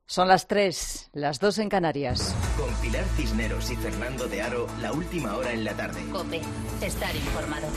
Son las 3, las 2 en Canarias. Con Pilar Cisneros y Fernando de Aro, la última hora en la tarde. COPE, estar informado.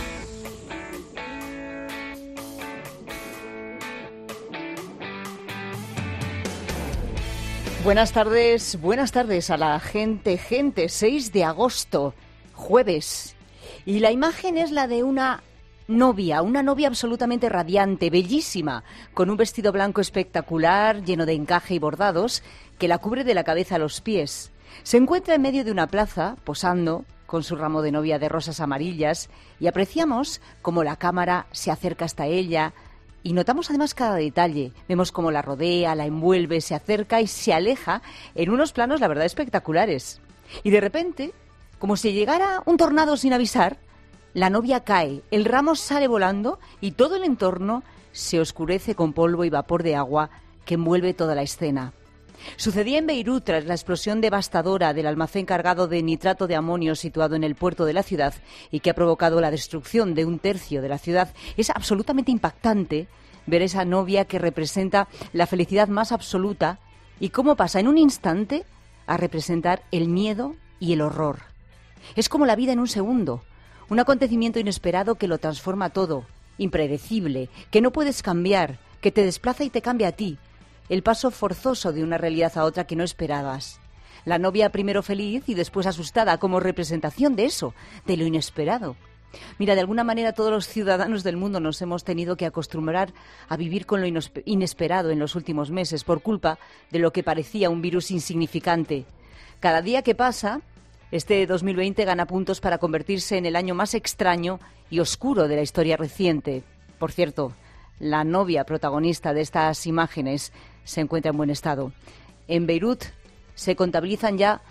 Buenas tardes a la gente, 6 de agosto, jueves. Y la imagen es la de una novia absolutamente radiante, bellísima, con un vestido blanco espectacular, lleno de encaje y bordados, que la cubre de la cabeza a los pies. Se encuentra en medio de una plaza, posando, con su ramo de novia de rosas amarillas, y apreciamos cómo la cámara se acerca hasta ella, y notamos además cada detalle. Vemos cómo la rodea, la envuelve, se acerca y se aleja en unos planos, la verdad, espectaculares. Y de repente, como si llegara un tornado sin avisar, la novia cae, el ramo sale volando y todo el entorno se oscurece con polvo y vapor de agua que envuelve toda la escena. Sucedía en Beirut tras la explosión devastadora del almacén cargado de nitrato de amonio situado en el puerto de la ciudad y que ha provocado la destrucción de un tercio de la ciudad. Es absolutamente impactante ver esa novia que representa la felicidad más absoluta y cómo pasa en un instante a representar el miedo y el horror. Es como la vida en un segundo. Un acontecimiento inesperado que lo transforma todo, impredecible, que no puedes cambiar, que te desplaza y te cambia a ti. El paso forzoso de una realidad a otra que no esperabas. La novia primero feliz y después asustada como representación de eso, de lo inesperado. Mira, de alguna manera todos los ciudadanos del mundo nos hemos tenido que acostumbrar a vivir con lo inesperado en los últimos meses por culpa de lo que parecía un virus insignificante. Cada día que pasa, este 2020 gana puntos para convertirse en el año más extraño y oscuro de la historia reciente. Por cierto, la novia protagonista de estas imágenes se encuentra en buen estado. En Beirut se contabilizan ya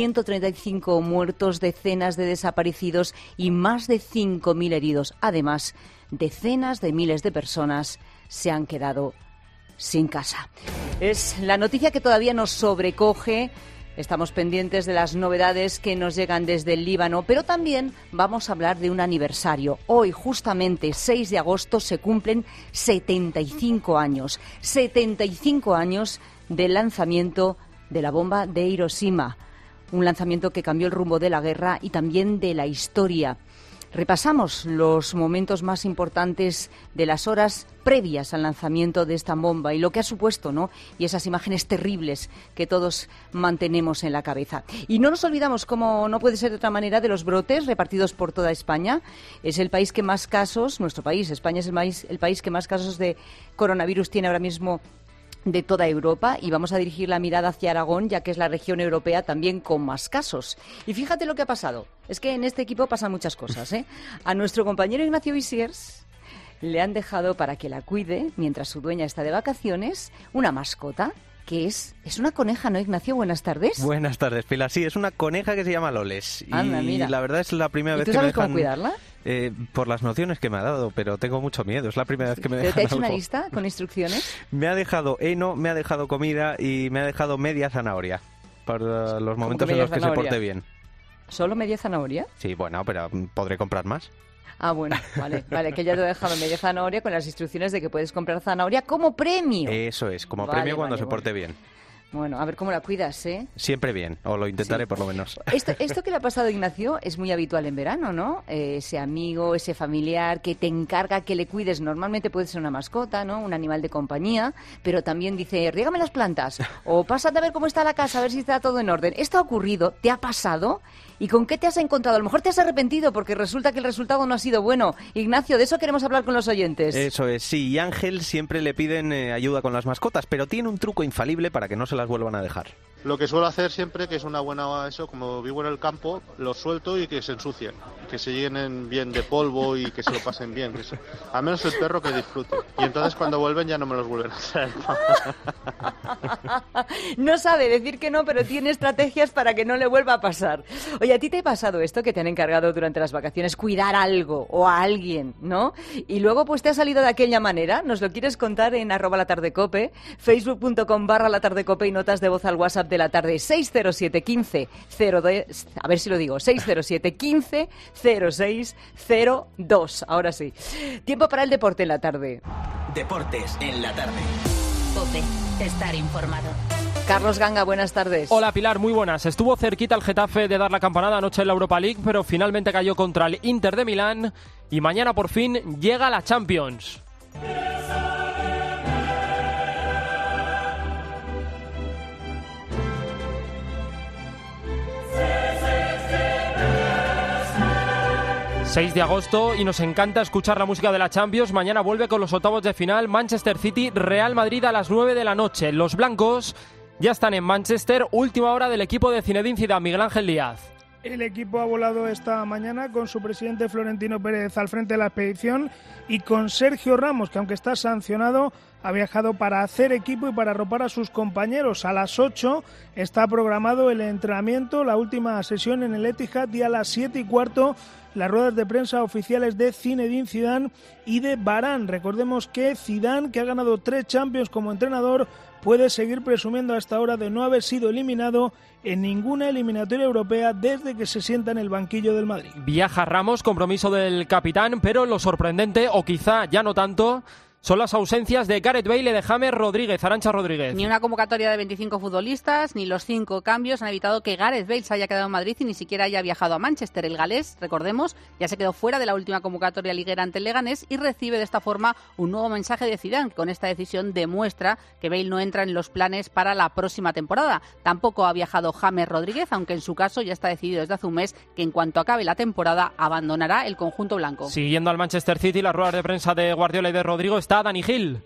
135 muertos, decenas de desaparecidos y más de 5.000 heridos. Además, decenas de miles de personas se han quedado sin casa. Es la noticia que todavía nos sobrecoge. Estamos pendientes de las novedades que nos llegan desde el Líbano, pero también vamos a hablar de un aniversario. Hoy, justamente 6 de agosto, se cumplen 75 años. 75 años del lanzamiento de la bomba de Hiroshima. Un lanzamiento que cambió el rumbo de la guerra y también de la historia. Repasamos los momentos más importantes de las horas previas al lanzamiento de esta bomba y lo que ha supuesto, ¿no? Y esas imágenes terribles que todos mantenemos en la cabeza. Y no nos olvidamos, como no puede ser de otra manera, de los brotes repartidos por toda España. Es el país que más casos, nuestro país, España es el país que más casos de coronavirus tiene ahora mismo de toda Europa, y vamos a dirigir la mirada hacia Aragón, ya que es la región europea también con más casos. Y fíjate lo que ha pasado. Es que en este equipo pasan muchas cosas, ¿eh? A nuestro compañero Ignacio Visiers le han dejado para que la cuide, mientras su dueña está de vacaciones, una mascota que es una coneja, ¿no, Ignacio? Buenas tardes. Buenas tardes, Pilar. Sí, es una coneja que se llama Loles. Anda, y mira. La verdad es la primera vez que me dejan... ¿Y tú sabes cómo cuidarla? Por las nociones que me ha dado, pero tengo mucho miedo. Es la primera vez que me dejan ¿Pero te ha hecho algo. una lista con instrucciones? Me ha dejado heno, me ha dejado comida y me ha dejado media zanahoria para los momentos en los que se porte bien. ¿Solo media zanahoria? Sí, bueno, pero podré comprar más. Ah, bueno, vale, que ya te he dejado media zanahoria con las instrucciones de que puedes comprar zanahoria como premio. Eso es, como premio cuando se porte bien. Bueno, a ver cómo la cuidas, ¿eh? Siempre bien, o lo intentaré Sí. por lo menos. Esto que le ha pasado a Ignacio es muy habitual en verano, ¿no? Ese amigo, ese familiar que te encarga que le cuides. Normalmente puede ser una mascota, ¿no? Un animal de compañía, pero también dice, riégame las plantas, o pásate a ver cómo está la casa, a ver si está todo en orden. ¿Esto ha ocurrido? ¿Te ha pasado? ¿Y con qué te has encontrado? A lo mejor te has arrepentido porque resulta que el resultado no ha sido bueno. Ignacio, de eso queremos hablar con los oyentes. Eso es, sí. Y Ángel siempre le piden ayuda con las mascotas, pero tiene un truco infalible para que no se las vuelvan a dejar. Lo que suelo hacer siempre, que es una buena eso, como vivo en el campo, los suelto y que se ensucien, que se llenen bien de polvo y que se lo pasen bien. Al menos el perro que disfrute. Y entonces cuando vuelven ya no me los vuelven a hacer. No sabe decir que no, pero tiene estrategias para que no le vuelva a pasar. Oye, ¿a ti te ha pasado esto, que te han encargado durante las vacaciones cuidar algo o a alguien, ¿no? Y luego pues te ha salido de aquella manera. ¿Nos lo quieres contar en @latardecope, facebook.com/latardecope y notas de voz al WhatsApp de la tarde 607 15 02, a ver si lo digo, 607 15 06 02. Ahora sí. Tiempo para el deporte en la tarde. Deportes en la tarde. COPE, estar informado. Carlos Ganga, buenas tardes. Hola Pilar, muy buenas. Estuvo cerquita el Getafe de dar la campanada anoche en la Europa League, pero finalmente cayó contra el Inter de Milán y mañana por fin llega la Champions. ...6 de agosto y nos encanta escuchar la música de la Champions. Mañana vuelve con los octavos de final Manchester City, Real Madrid a las 9 de la noche. Los blancos ya están en Manchester, última hora del equipo de Zinedine Zidane. Miguel Ángel Díaz. El equipo ha volado esta mañana con su presidente Florentino Pérez al frente de la expedición y con Sergio Ramos, que aunque está sancionado, ha viajado para hacer equipo y para arropar a sus compañeros. A las 8 está programado el entrenamiento, la última sesión en el Etihad, y a las 7:15 las ruedas de prensa oficiales de Zinedine Zidane y de Varane. Recordemos que Zidane, que ha ganado 3 Champions como entrenador, puede seguir presumiendo hasta ahora de no haber sido eliminado en ninguna eliminatoria europea desde que se sienta en el banquillo del Madrid. Viaja Ramos, compromiso del capitán, pero lo sorprendente, o quizá ya no tanto, son las ausencias de Gareth Bale y de James Rodríguez. Arantxa Rodríguez. Ni una convocatoria de 25 futbolistas, ni los 5 cambios han evitado que Gareth Bale se haya quedado en Madrid y ni siquiera haya viajado a Manchester. El galés, recordemos, ya se quedó fuera de la última convocatoria liguera ante el Leganés y recibe de esta forma un nuevo mensaje de Zidane. Con esta decisión demuestra que Bale no entra en los planes para la próxima temporada. Tampoco ha viajado James Rodríguez, aunque en su caso ya está decidido desde hace un mes que en cuanto acabe la temporada abandonará el conjunto blanco. Siguiendo al Manchester City, las ruedas de prensa de Guardiola y de Rodrigo, está Dani Gil.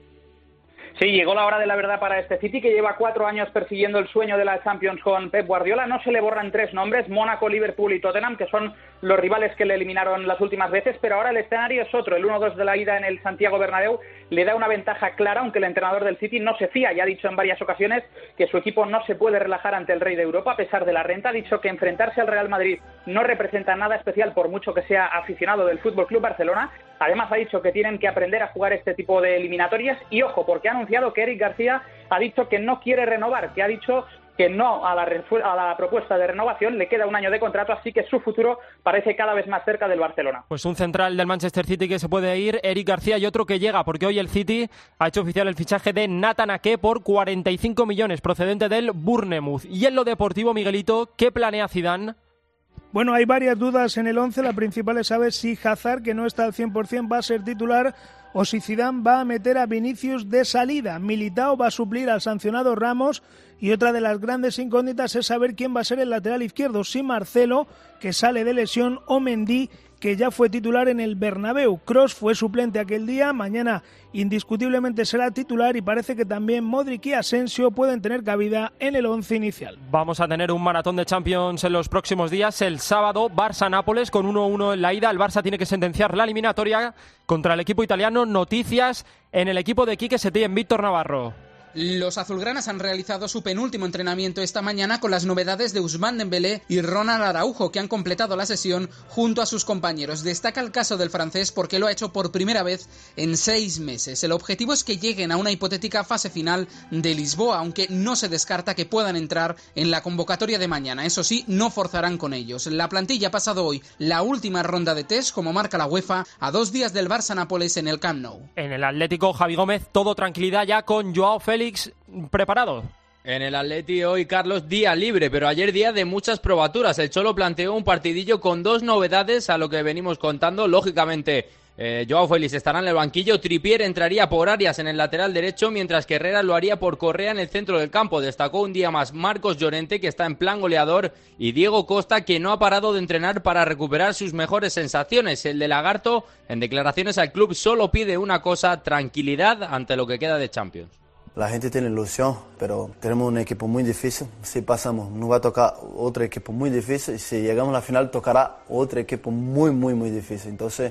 Sí, llegó la hora de la verdad para este City, que lleva 4 años persiguiendo el sueño de la Champions con Pep Guardiola. No se le borran 3 nombres, Mónaco, Liverpool y Tottenham, que son los rivales que le eliminaron las últimas veces, pero ahora el escenario es otro. El 1-2 de la ida en el Santiago Bernabéu le da una ventaja clara, aunque el entrenador del City no se fía. Ya ha dicho en varias ocasiones que su equipo no se puede relajar ante el rey de Europa a pesar de la renta. Ha dicho que enfrentarse al Real Madrid no representa nada especial por mucho que sea aficionado del FC Barcelona. Además ha dicho que tienen que aprender a jugar este tipo de eliminatorias y ojo, porque ha anunciado que Eric García ha dicho que no quiere renovar, que ha dicho que no a la propuesta de renovación, le queda un año de contrato, así que su futuro parece cada vez más cerca del Barcelona. Pues un central del Manchester City que se puede ir, Eric García, y otro que llega, porque hoy el City ha hecho oficial el fichaje de Nathan Ake por 45 millones, procedente del Bournemouth. Y en lo deportivo, Miguelito, ¿qué planea Zidane? Bueno, hay varias dudas en el 11. La principal es saber si Hazard, que no está al 100%, va a ser titular o si Zidane va a meter a Vinicius de salida. Militao va a suplir al sancionado Ramos y otra de las grandes incógnitas es saber quién va a ser el lateral izquierdo, si Marcelo, que sale de lesión, o Mendy, que ya fue titular en el Bernabéu. Kroos fue suplente aquel día, mañana indiscutiblemente será titular y parece que también Modric y Asensio pueden tener cabida en el 11 inicial. Vamos a tener un maratón de Champions en los próximos días. El sábado, Barça-Nápoles con 1-1 en la ida. El Barça tiene que sentenciar la eliminatoria contra el equipo italiano. Noticias en el equipo de Quique Setién, Víctor Navarro. Los azulgranas han realizado su penúltimo entrenamiento esta mañana con las novedades de Ousmane Dembélé y Ronald Araujo, que han completado la sesión junto a sus compañeros. Destaca el caso del francés porque lo ha hecho por primera vez en 6 meses. El objetivo es que lleguen a una hipotética fase final de Lisboa, aunque no se descarta que puedan entrar en la convocatoria de mañana. Eso sí, no forzarán con ellos. La plantilla ha pasado hoy la última ronda de test, como marca la UEFA, a 2 días del Barça-Nápoles en el Camp Nou. En el Atlético, Javi Gómez, todo tranquilidad ya con Joao Félix preparado. En el Atleti hoy, Carlos, día libre, pero ayer día de muchas probaturas. El Cholo planteó un partidillo con 2 novedades a lo que venimos contando. Lógicamente, Joao Félix estará en el banquillo. Trippier entraría por Arias en el lateral derecho, mientras que Herrera lo haría por Correa en el centro del campo. Destacó un día más Marcos Llorente, que está en plan goleador, y Diego Costa, que no ha parado de entrenar para recuperar sus mejores sensaciones. El de Lagarto, en declaraciones al club, solo pide una cosa: tranquilidad ante lo que queda de Champions. La gente tiene ilusión, pero tenemos un equipo muy difícil. Si pasamos, nos va a tocar otro equipo muy difícil. Y si llegamos a la final, tocará otro equipo muy, muy, muy difícil. Entonces,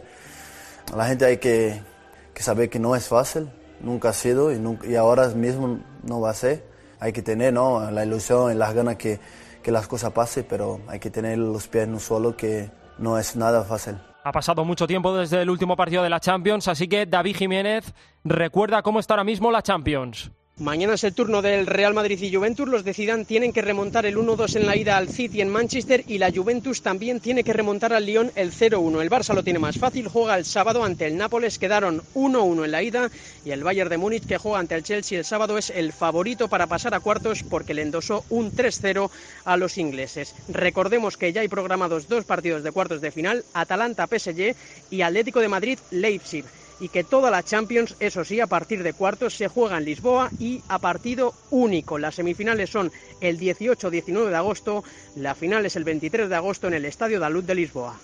la gente hay que saber que no es fácil, nunca ha sido y ahora mismo no va a ser. Hay que tener, ¿no?, la ilusión y las ganas que las cosas pasen, pero hay que tener los pies en un suelo, que no es nada fácil. Ha pasado mucho tiempo desde el último partido de la Champions, así que David Jiménez recuerda cómo está ahora mismo la Champions. Mañana es el turno del Real Madrid y Juventus. Los de Zidane tienen que remontar el 1-2 en la ida al City en Manchester y la Juventus también tiene que remontar al Lyon el 0-1. El Barça lo tiene más fácil, juega el sábado ante el Nápoles, quedaron 1-1 en la ida, y el Bayern de Múnich, que juega ante el Chelsea el sábado, es el favorito para pasar a cuartos porque le endosó un 3-0 a los ingleses. Recordemos que ya hay programados 2 partidos de cuartos de final, Atalanta-PSG y Atlético de Madrid-Leipzig. Y que toda la Champions, eso sí, a partir de cuartos se juega en Lisboa y a partido único. Las semifinales son el 18-19 de agosto, la final es el 23 de agosto en el Estadio da Luz de Lisboa.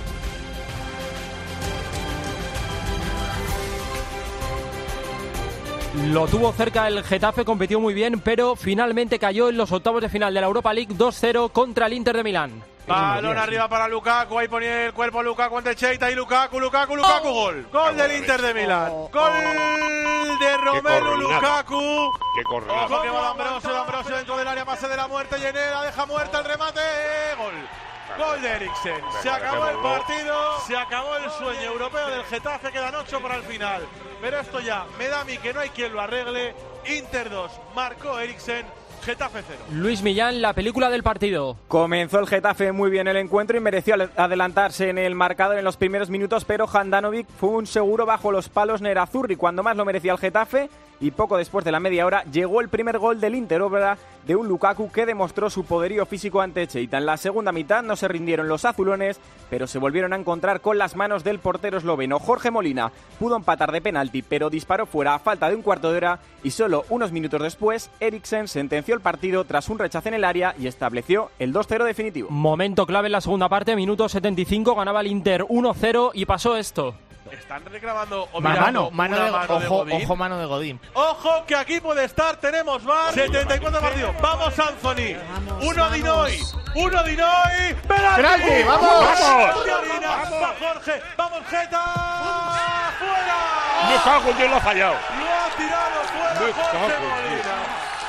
Lo tuvo cerca el Getafe, compitió muy bien, pero finalmente cayó en los octavos de final de la Europa League 2-0 contra el Inter de Milán. Balón arriba para Lukaku, ahí ponía el cuerpo Lukaku ante Cheita y Lukaku, gol. Gol del Inter de Milán. Gol de Romelu Lukaku. Qué corrida. Ojo que va D'Ambrosio dentro del área, pase de la muerte, Llenera deja muerta el remate, gol. Gol de Eriksen. Se acabó el partido, se acabó el sueño europeo del Getafe, quedan 8 para el final. Pero esto ya me da a mí que no hay quien lo arregle. Inter 2, marcó Eriksen. Getafe 0. Luis Millán, la película del partido. Comenzó el Getafe muy bien el encuentro y mereció adelantarse en el marcador en los primeros minutos, pero Handanovic fue un seguro bajo los palos Nerazzurri cuando más lo merecía el Getafe, y poco después de la media hora llegó el primer gol del Inter, obra de un Lukaku que demostró su poderío físico ante Cheita. En la segunda mitad no se rindieron los azulones, pero se volvieron a encontrar con las manos del portero esloveno. Jorge Molina pudo empatar de penalti, pero disparó fuera a falta de un cuarto de hora, y solo unos minutos después Eriksen sentenció el partido tras un rechace en el área y estableció el 2-0 definitivo. Momento clave en la segunda parte, minuto 75, ganaba el Inter 1-0 y pasó esto. Están reclamando mano de Godín. Ojo que aquí puede estar, tenemos VAR. 74 partidos. Vamos Anthony. Uno Dinoy. ¡Penalti! ¡Vamos! Va Jorge. Vamos Geta. ¡Fuera! Me cago en Dios, lo ha fallado. Lo ha tirado fuera Jorge Molina.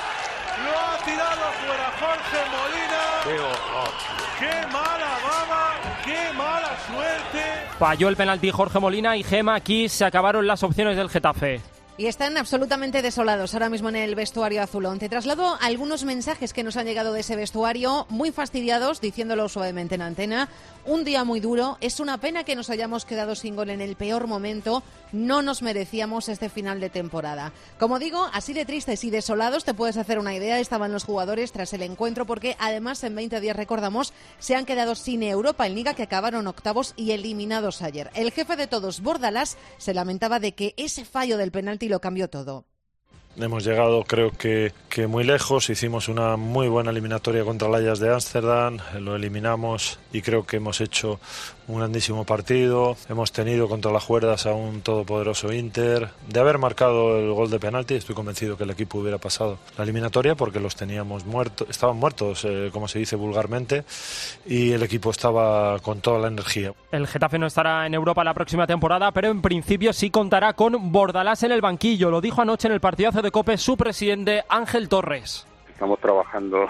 ¡Qué mala baba! ¡Qué mala suerte! Falló el penalti Jorge Molina y Gema. Aquí se acabaron las opciones del Getafe. Y están absolutamente desolados ahora mismo en el vestuario azulón. Te traslado algunos mensajes que nos han llegado de ese vestuario, muy fastidiados, diciéndolo suavemente en antena. Un día muy duro, es una pena que nos hayamos quedado sin gol en el peor momento, no nos merecíamos este final de temporada. Como digo, así de tristes y desolados te puedes hacer una idea, estaban los jugadores tras el encuentro, porque además en 20 días, recordamos, se han quedado sin Europa en Liga, que acabaron octavos y eliminados ayer. El jefe de todos, Bordalás, se lamentaba de que ese fallo del penalti lo cambió todo. Hemos llegado, creo que muy lejos. Hicimos una muy buena eliminatoria contra el Ajax de Ámsterdam, lo eliminamos y creo que hemos hecho un grandísimo partido. Hemos tenido contra las cuerdas a un todopoderoso Inter. De haber marcado el gol de penalti, estoy convencido que el equipo hubiera pasado la eliminatoria, porque los teníamos muertos, estaban muertos, como se dice vulgarmente, y el equipo estaba con toda la energía. El Getafe no estará en Europa la próxima temporada, pero en principio sí contará con Bordalás en el banquillo. Lo dijo anoche en el partidazo de COPE su presidente Ángel Torres. Estamos trabajando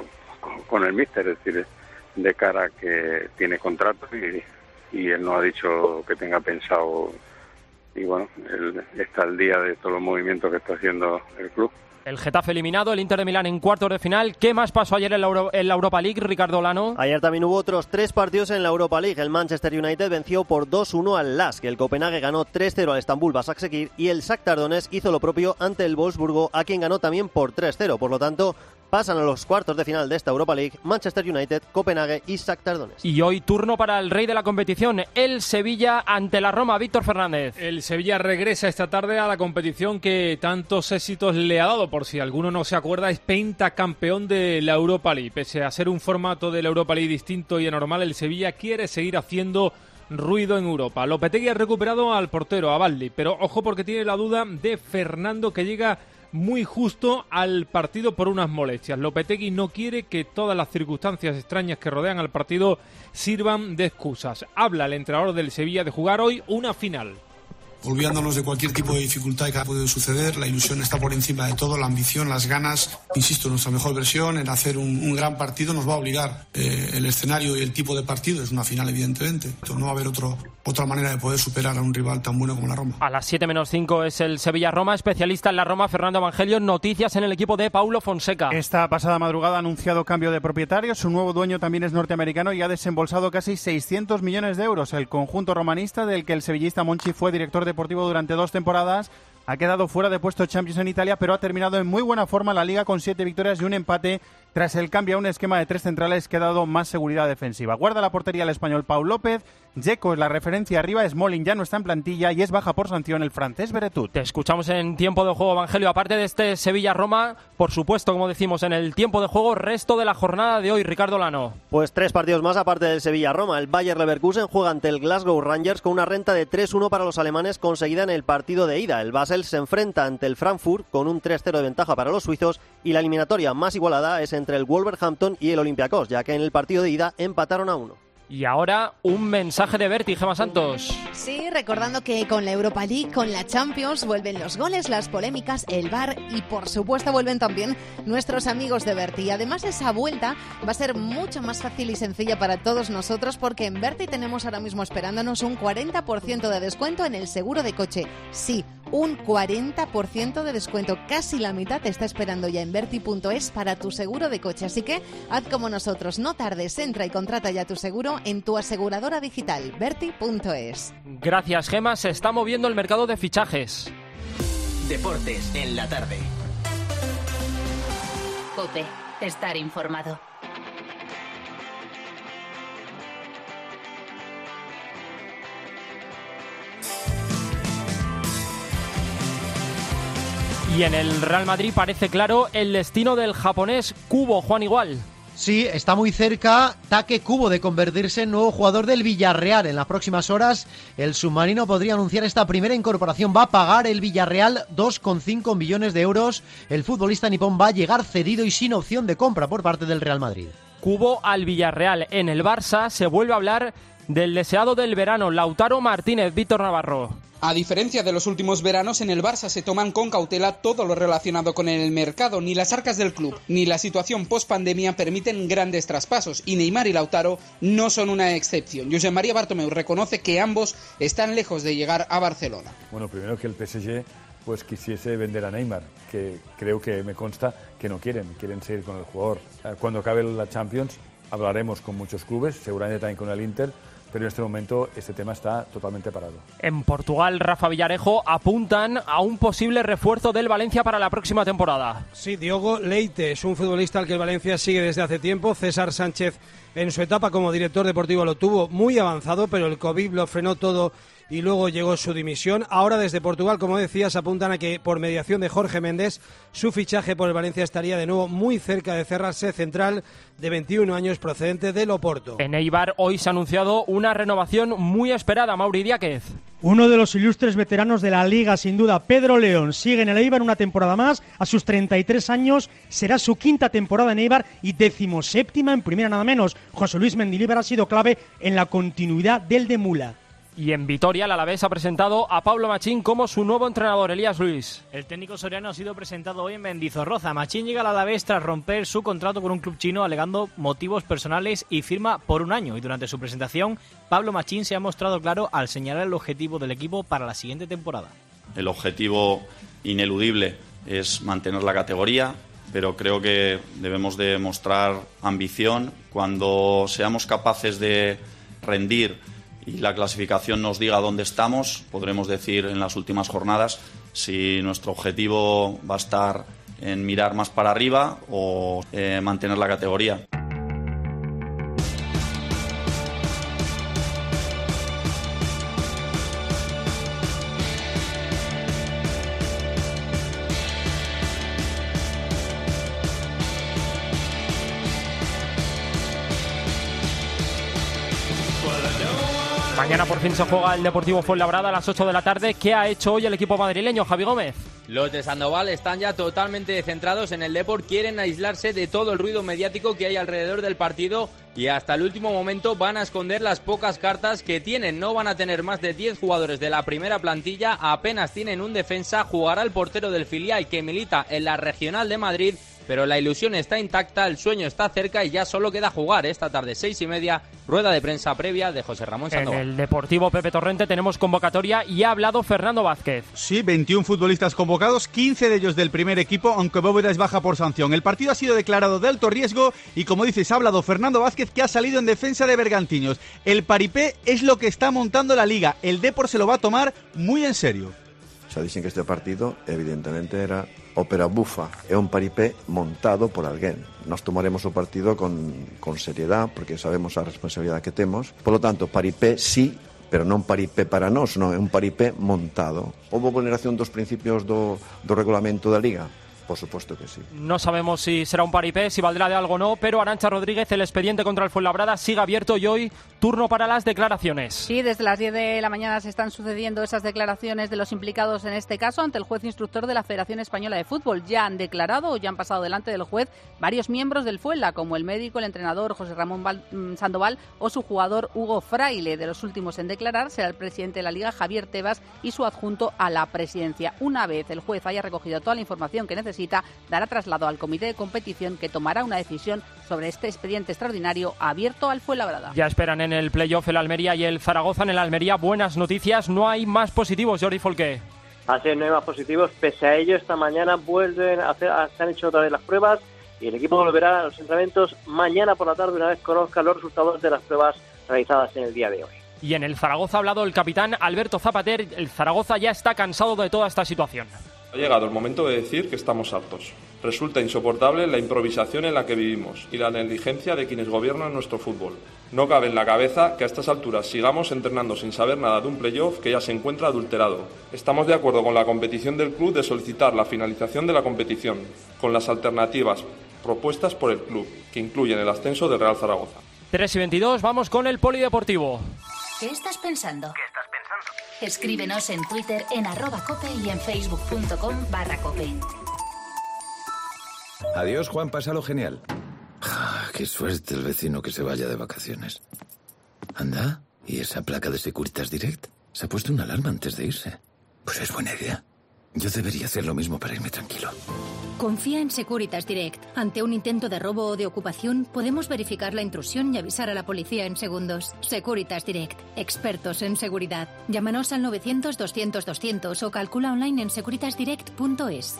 con el míster, es decir, de cara a que tiene contrato y él no ha dicho que tenga pensado, y bueno, él está al día de todos los movimientos que está haciendo el club. El Getafe eliminado, el Inter de Milán en cuartos de final. ¿Qué más pasó ayer en la Europa League, Ricardo Lano? Ayer también hubo otros 3 partidos en la Europa League. El Manchester United venció por 2-1 al LASK. El Copenhague ganó 3-0 al Estambul Başakşehir y el Shakhtar Donetsk hizo lo propio ante el Wolfsburgo, a quien ganó también por 3-0. Por lo tanto, pasan a los cuartos de final de esta Europa League Manchester United, Copenhague y Shakhtar Donetsk. Y hoy turno para el rey de la competición, el Sevilla ante la Roma, Víctor Fernández. El Sevilla regresa esta tarde a la competición que tantos éxitos le ha dado. Por si alguno no se acuerda, es pentacampeón de la Europa League. Pese a ser un formato de la Europa League distinto y anormal, el Sevilla quiere seguir haciendo ruido en Europa. Lopetegui ha recuperado al portero, a Baldi, pero ojo porque tiene la duda de Fernando, que llega muy justo al partido por unas molestias. Lopetegui no quiere que todas las circunstancias extrañas que rodean al partido sirvan de excusas. Habla el entrenador del Sevilla de jugar hoy una final. olvidándonos de cualquier tipo de dificultad que ha podido suceder. La ilusión está por encima de todo, la ambición, las ganas. Insisto, nuestra mejor versión en hacer un gran partido nos va a obligar. El escenario y el tipo de partido es una final, evidentemente. Entonces, no va a haber otra manera de poder superar a un rival tan bueno como la Roma. A las 7 menos 5 es el Sevilla-Roma. Especialista en la Roma, Fernando Evangelio. Noticias en el equipo de Paulo Fonseca. Esta pasada madrugada ha anunciado cambio de propietario. Su nuevo dueño también es norteamericano y ha desembolsado casi 600 millones de euros. El conjunto romanista, del que el sevillista Monchi fue director deportivo durante 2 temporadas, ha quedado fuera de puesto Champions en Italia, pero ha terminado en muy buena forma la Liga con 7 victorias y un empate tras el cambio a un esquema de 3 centrales que ha dado más seguridad defensiva. Guarda la portería el español Pau López, Dzeko es la referencia arriba, Smalling ya no está en plantilla y es baja por sanción el francés Veretout. Te escuchamos en tiempo de juego, Evangelio. Aparte de este Sevilla-Roma, por supuesto, como decimos, en el tiempo de juego, resto de la jornada de hoy, Ricardo Lano. Pues 3 partidos más aparte del Sevilla-Roma. El Bayer Leverkusen juega ante el Glasgow Rangers con una renta de 3-1 para los alemanes conseguida en el partido de ida. El Basel se enfrenta ante el Frankfurt con un 3-0 de ventaja para los suizos y la eliminatoria más igualada es entre el Wolverhampton y el Olympiacos, ya que en el partido de ida empataron a 1. Y ahora un mensaje de Berti, Gemma Santos. Sí, recordando que con la Europa League, con la Champions, vuelven los goles, las polémicas, el VAR y por supuesto vuelven también nuestros amigos de Berti. Y además esa vuelta va a ser mucho más fácil y sencilla para todos nosotros porque en Berti tenemos ahora mismo esperándonos un 40% de descuento en el seguro de coche. Sí, un 40% de descuento, casi la mitad te está esperando ya en Berti.es para tu seguro de coche. Así que haz como nosotros, no tardes, entra y contrata ya tu seguro en tu aseguradora digital, Berti.es. Gracias, Gemma. Se está moviendo el mercado de fichajes. Deportes en la tarde. COPE, estar informado. Y en el Real Madrid parece claro el destino del japonés Kubo, Juan Igual. Sí, está muy cerca Take Kubo de convertirse en nuevo jugador del Villarreal. En las próximas horas el submarino podría anunciar esta primera incorporación. Va a pagar el Villarreal 2,5 millones de euros. El futbolista nipón va a llegar cedido y sin opción de compra por parte del Real Madrid. Kubo al Villarreal. En el Barça se vuelve a hablar del deseado del verano, Lautaro Martínez. Víctor Navarro. A diferencia de los últimos veranos, en el Barça se toman con cautela todo lo relacionado con el mercado. Ni las arcas del club ni la situación post-pandemia permiten grandes traspasos y Neymar y Lautaro no son una excepción. Josep María Bartomeu reconoce que ambos están lejos de llegar a Barcelona. Bueno, primero que el PSG pues quisiese vender a Neymar, que creo que me consta que no quieren seguir con el jugador. Cuando acabe la Champions hablaremos con muchos clubes, seguramente también con el Inter, pero en este momento este tema está totalmente parado. En Portugal, Rafa Villarejo, apuntan a un posible refuerzo del Valencia para la próxima temporada. Sí, Diogo Leite es un futbolista al que el Valencia sigue desde hace tiempo. César Sánchez en su etapa como director deportivo lo tuvo muy avanzado, pero el COVID lo frenó todo y luego llegó su dimisión. Ahora desde Portugal, como decías, apuntan a que por mediación de Jorge Méndez su fichaje por el Valencia estaría de nuevo muy cerca de cerrarse. Central de 21 años procedente del Oporto. En Eibar hoy se ha anunciado una renovación muy esperada, Mauri Díaz. Uno de los ilustres veteranos de la Liga, sin duda, Pedro León, sigue en el Eibar una temporada más. A sus 33 años será su quinta temporada en Eibar y 17ª en primera, nada menos. José Luis Mendilibar ha sido clave en la continuidad del de Mula. Y en Vitoria, el Alavés ha presentado a Pablo Machín como su nuevo entrenador. Elías Luis. El técnico soriano ha sido presentado hoy en Mendizorroza. Machín llega al Alavés tras romper su contrato con un club chino alegando motivos personales y firma por 1 año. Y durante su presentación, Pablo Machín se ha mostrado claro al señalar el objetivo del equipo para la siguiente temporada. El objetivo ineludible es mantener la categoría, pero creo que debemos de mostrar ambición. Cuando seamos capaces de rendir y la clasificación nos diga dónde estamos, podremos decir en las últimas jornadas si nuestro objetivo va a estar en mirar más para arriba o mantener la categoría. Mañana por fin se juega el Deportivo Fuenlabrada a las 8 de la tarde. ¿Qué ha hecho hoy el equipo madrileño, Javi Gómez? Los de Sandoval están ya totalmente centrados en el Depor, quieren aislarse de todo el ruido mediático que hay alrededor del partido y hasta el último momento van a esconder las pocas cartas que tienen. No van a tener más de 10 jugadores de la primera plantilla, apenas tienen un defensa, jugará el portero del filial que milita en la Regional de Madrid, pero la ilusión está intacta, el sueño está cerca y ya solo queda jugar esta tarde 6:30, rueda de prensa previa de José Ramón Sandoval. En el Deportivo Pepe Torrente tenemos convocatoria y ha hablado Fernando Vázquez. Sí, 21 futbolistas convocados, 15 de ellos del primer equipo, aunque Bóveda es baja por sanción. El partido ha sido declarado de alto riesgo y, como dices, ha hablado Fernando Vázquez, que ha salido en defensa de Bergantiños. El paripé es lo que está montando la Liga, el Depor se lo va a tomar muy en serio. Xa dixen que este partido evidentemente era ópera bufa, é un paripé montado por alguén. Nós tomaremos o partido con seriedade porque sabemos a responsabilidade que temos. Por lo tanto, paripé sí, pero non paripé para nós, non, é un paripé montado. Houbo vulneración dos principios do regulamento da Liga? Por supuesto que sí. No sabemos si será un paripé, si valdrá de algo o no, pero Arantxa Rodríguez, el expediente contra el Fuenlabrada sigue abierto y hoy turno para las declaraciones. Sí, desde las 10 de la mañana se están sucediendo esas declaraciones de los implicados en este caso ante el juez instructor de la Federación Española de Fútbol. Ya han declarado o ya han pasado delante del juez varios miembros del Fuenla, como el médico, el entrenador José Ramón Sandoval o su jugador Hugo Fraile. De los últimos en declarar será el presidente de la Liga, Javier Tebas, y su adjunto a la presidencia. Una vez el juez haya recogido toda la información que necesita, dará traslado al comité de competición, que tomará una decisión sobre este expediente extraordinario abierto al Fuenlabrada. Ya esperan en el playoff el Almería y el Zaragoza. En el Almería, buenas noticias, no hay más positivos, Jordi Folqué. Así es, no hay más positivos. Pese a ello, esta mañana se han hecho otra vez las pruebas y el equipo volverá a los entrenamientos mañana por la tarde, una vez conozca los resultados de las pruebas realizadas en el día de hoy. Y en el Zaragoza ha hablado el capitán Alberto Zapater. El Zaragoza ya está cansado de toda esta situación. Ha llegado el momento de decir que estamos hartos. Resulta insoportable la improvisación en la que vivimos y la negligencia de quienes gobiernan nuestro fútbol. No cabe en la cabeza que a estas alturas sigamos entrenando sin saber nada de un playoff que ya se encuentra adulterado. Estamos de acuerdo con la competición del club de solicitar la finalización de la competición, con las alternativas propuestas por el club, que incluyen el ascenso del Real Zaragoza. 3:22, vamos con el polideportivo. ¿Qué estás pensando? Escríbenos en Twitter en @cope y en facebook.com/cope. Adiós, Juan, pásalo genial. Qué suerte el vecino que se vaya de vacaciones. Anda, ¿y esa placa de Securitas Direct? Se ha puesto una alarma antes de irse. Pues es buena idea. Yo debería hacer lo mismo para irme tranquilo. Confía en Securitas Direct. Ante un intento de robo o de ocupación, podemos verificar la intrusión y avisar a la policía en segundos. Securitas Direct. Expertos en seguridad. Llámanos al 900-200-200 o calcula online en securitasdirect.es.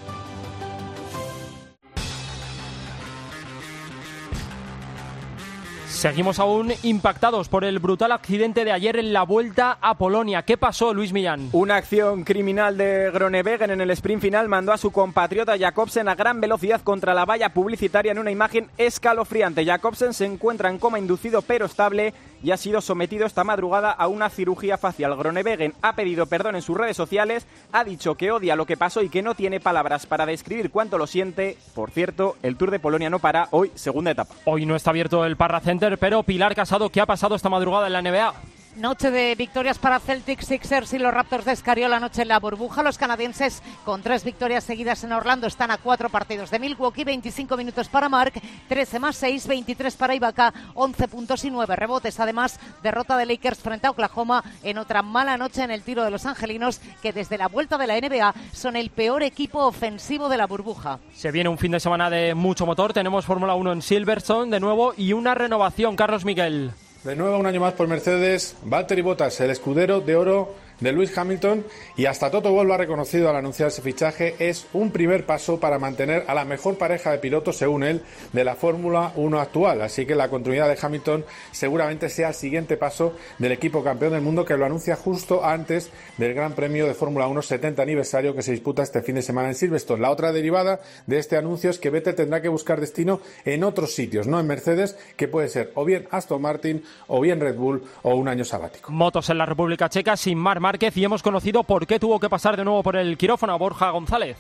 Seguimos aún impactados por el brutal accidente de ayer en la Vuelta a Polonia. ¿Qué pasó, Luis Millán? Una acción criminal de Groenewegen en el sprint final mandó a su compatriota Jacobsen a gran velocidad contra la valla publicitaria en una imagen escalofriante. Jacobsen se encuentra en coma inducido pero estable y ha sido sometido esta madrugada a una cirugía facial. Groenewegen ha pedido perdón en sus redes sociales, ha dicho que odia lo que pasó y que no tiene palabras para describir cuánto lo siente. Por cierto, el Tour de Polonia no para, hoy segunda etapa. Hoy no está abierto el Parra Center, pero Pilar Casado, ¿qué ha pasado esta madrugada en la NBA? Noche de victorias para Celtics, Sixers y los Raptors de Escariolo. Anoche en la burbuja, los canadienses con 3 victorias seguidas en Orlando están a 4 partidos de Milwaukee. 25 minutos para Mark, 13 más 6, 23 para Ibaka, 11 puntos y 9 rebotes. Además, derrota de Lakers frente a Oklahoma en otra mala noche en el tiro de los angelinos, que desde la vuelta de la NBA son el peor equipo ofensivo de la burbuja. Se viene un fin de semana de mucho motor. Tenemos Fórmula 1 en Silverstone de nuevo y una renovación. Carlos Miguel. De nuevo un año más por Mercedes, Valtteri Bottas, el escudero de oro de Lewis Hamilton, y hasta Toto Wolff lo ha reconocido al anunciar ese fichaje. Es un primer paso para mantener a la mejor pareja de pilotos, según él, de la Fórmula 1 actual. Así que la continuidad de Hamilton seguramente sea el siguiente paso del equipo campeón del mundo, que lo anuncia justo antes del Gran Premio de Fórmula 1 70 aniversario que se disputa este fin de semana en Silverstone. La otra derivada de este anuncio es que Vettel tendrá que buscar destino en otros sitios, no en Mercedes, que puede ser o bien Aston Martin o bien Red Bull o un año sabático. Motos en la República Checa sin Marc Márquez, y hemos conocido por qué tuvo que pasar de nuevo por el quirófano a Borja González.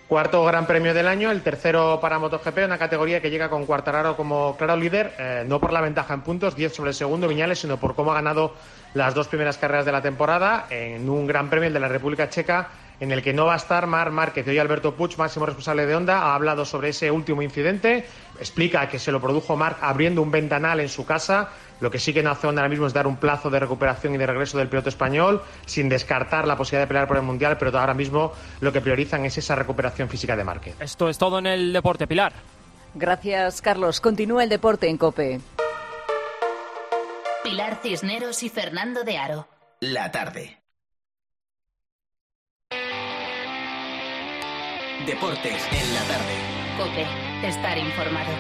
Cuarto Gran Premio del año, el tercero para MotoGP, una categoría que llega con Quartararo como claro líder, no por la ventaja en puntos, 10 sobre el segundo Viñales, sino por cómo ha ganado las 2 primeras carreras de la temporada en un Gran Premio, el de la República Checa, en el que no va a estar Marc Márquez. Hoy Alberto Puig, máximo responsable de Honda, ha hablado sobre ese último incidente, explica que se lo produjo Marc abriendo un ventanal en su casa. Lo que sí que no hace Honda ahora mismo es dar un plazo de recuperación y de regreso del piloto español, sin descartar la posibilidad de pelear por el Mundial, pero ahora mismo lo que priorizan es esa recuperación física de Márquez. Esto es todo en el deporte, Pilar. Gracias, Carlos. Continúa el deporte en COPE. Pilar Cisneros y Fernando de Aro. La tarde. Deportes en la tarde. COPE. Estar informado.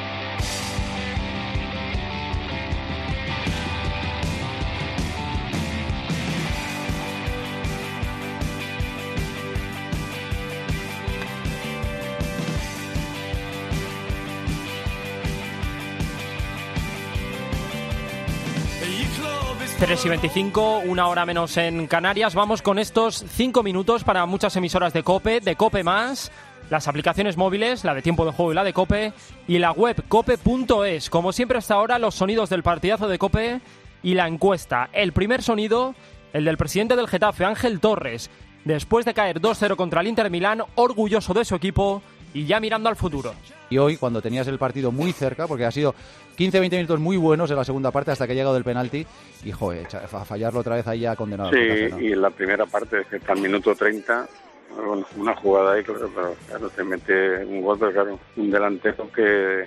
Tres y 25, 1 hora menos en Canarias. Vamos con estos 5 minutos para muchas emisoras de COPE más, las aplicaciones móviles, la de Tiempo de Juego y la de COPE, y la web cope.es. Como siempre hasta ahora, los sonidos del partidazo de COPE y la encuesta. El primer sonido, el del presidente del Getafe, Ángel Torres, después de caer 2-0 contra el Inter Milán, orgulloso de su equipo y ya mirando al futuro. Y hoy, cuando tenías el partido muy cerca, porque ha sido 15-20 minutos muy buenos en la segunda parte hasta que ha llegado el penalti, y joder, a fallarlo otra vez ahí ya condenado. Sí, y en la primera parte, que está al minuto 30, bueno, una jugada ahí, claro, te mete un gol, pero claro, un delantero que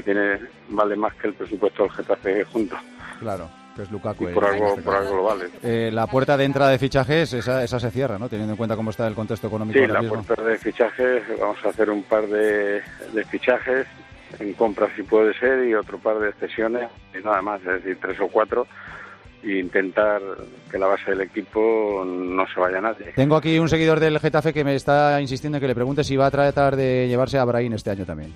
vale más que el presupuesto del Getafe junto. Claro, que es Lukaku. Por algo lo vale. La puerta de entrada de fichajes, esa se cierra, ¿no? Teniendo en cuenta cómo está el contexto económico. Sí, la puerta de fichajes, vamos a hacer un par de fichajes en compras si puede ser y otro par de cesiones y nada más, es decir, 3 o 4 e intentar que la base del equipo no se vaya nadie. Tengo aquí un seguidor del Getafe que me está insistiendo en que le pregunte si va a tratar de llevarse a Brahim este año también.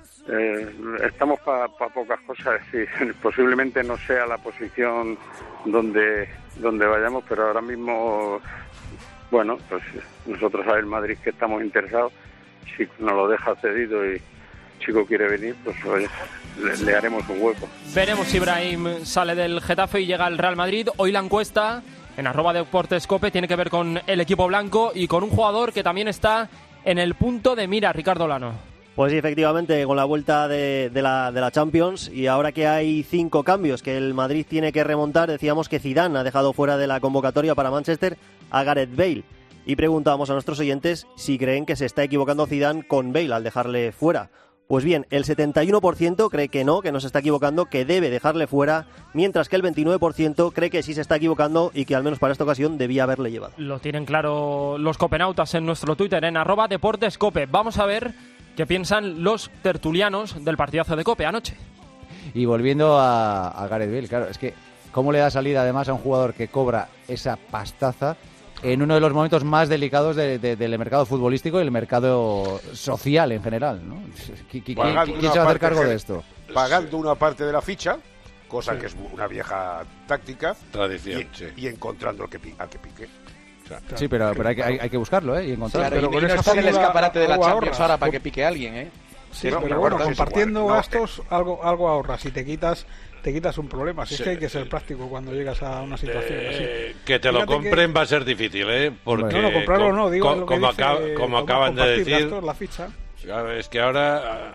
Estamos para pocas cosas, sí, posiblemente no sea la posición donde vayamos, pero ahora mismo, bueno, pues nosotros a el Madrid que estamos interesados, si nos lo deja cedido y chico quiere venir, pues oye, le haremos un hueco. Veremos si Brahim sale del Getafe y llega al Real Madrid. Hoy la encuesta en @deportescope tiene que ver con el equipo blanco y con un jugador que también está en el punto de mira, Ricardo Lano. Pues sí, efectivamente, con la vuelta de la Champions y ahora que hay 5 cambios que el Madrid tiene que remontar, decíamos que Zidane ha dejado fuera de la convocatoria para Manchester a Gareth Bale. Y preguntábamos a nuestros oyentes si creen que se está equivocando Zidane con Bale al dejarle fuera. Pues bien, el 71% cree que no se está equivocando, que debe dejarle fuera, mientras que el 29% cree que sí se está equivocando y que al menos para esta ocasión debía haberle llevado. Lo tienen claro los copenautas en nuestro Twitter, en @deportescope. Vamos a ver qué piensan los tertulianos del partidazo de COPE anoche. Y volviendo a Gareth Bale, claro, es que cómo le da salida además a un jugador que cobra esa pastaza en uno de los momentos más delicados del mercado futbolístico y el mercado social en general, ¿no? ¿Quién se va a hacer cargo de esto? Pagando una parte de la ficha, cosa que es una vieja táctica, tradición, y encontrando al que pique. O sea, sí, pero hay que buscarlo, ¿eh? Y encontrarlo. Claro, pero y no está en el escaparate de la Champions ahora para que pique alguien, ¿eh? Sí, pero bueno, compartiendo gastos, algo ahorras. Si te quitas un problema. Si es que hay que ser práctico cuando llegas a una situación así. Que te lo compren va a ser difícil, ¿eh? Porque no, comprarlo no, digo como acaban de decir, gastos, la ficha. Claro, es que ahora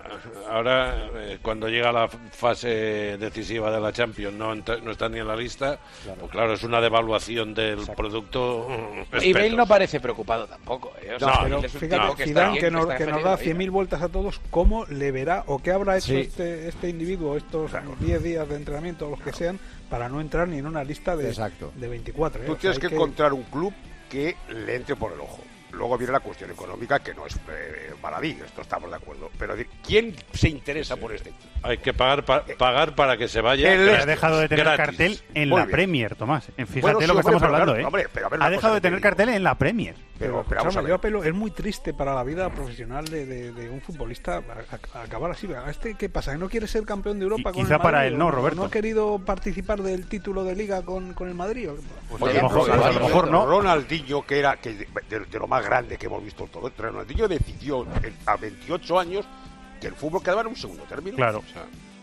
cuando llega la fase decisiva de la Champions no está ni en la lista, pues claro, es una devaluación del producto. Y Bale no parece preocupado tampoco, ¿eh? O sea, pero fíjate, Zidane que nos da 100.000 vueltas a todos, ¿cómo le verá o qué habrá hecho este individuo estos 10 días de entrenamiento o los que sean para no entrar ni en una lista de 24? Tú tienes que encontrar un club que le entre por el ojo. Luego viene la cuestión económica, que no es baladí, esto estamos de acuerdo. Pero ¿quién se interesa por este equipo? Hay que pagar para que se vaya. Ha dejado de tener cartel en la Premier, Tomás. Fíjate lo que estamos hablando, ¿eh? Ha dejado de tener cartel en la Premier. Pero escúchame, vamos a ver. yo apelo, es muy triste para la vida profesional de un futbolista acabar así. ¿Qué pasa? ¿Que no quiere ser campeón de Europa con el Madrid? Quizá para él no, Roberto. ¿No ha querido participar del título de Liga con el Madrid? Oye, a lo mejor no. Ronaldinho, que era de lo más grande que hemos visto todo, Ronaldinho decidió a 28 años que el fútbol quedaba en un segundo término. Claro. O sea,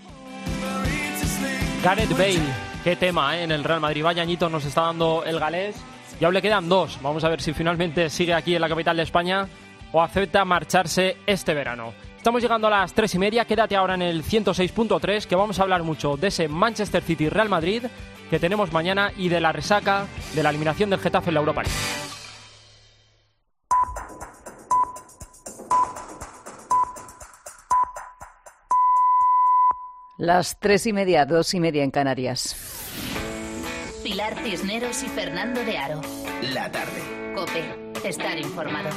Gareth Bale, qué tema en el Real Madrid. Vaya añitos nos está dando el galés. Y aún le quedan 2. Vamos a ver si finalmente sigue aquí en la capital de España o acepta marcharse este verano. Estamos llegando a las 3:30. Quédate ahora en el 106.3, que vamos a hablar mucho de ese Manchester City Real Madrid que tenemos mañana y de la resaca de la eliminación del Getafe en la Europa League. Las 3:30, 2:30 en Canarias. Pilar Cisneros y Fernando de Aro. La tarde. COPE. Estar informado.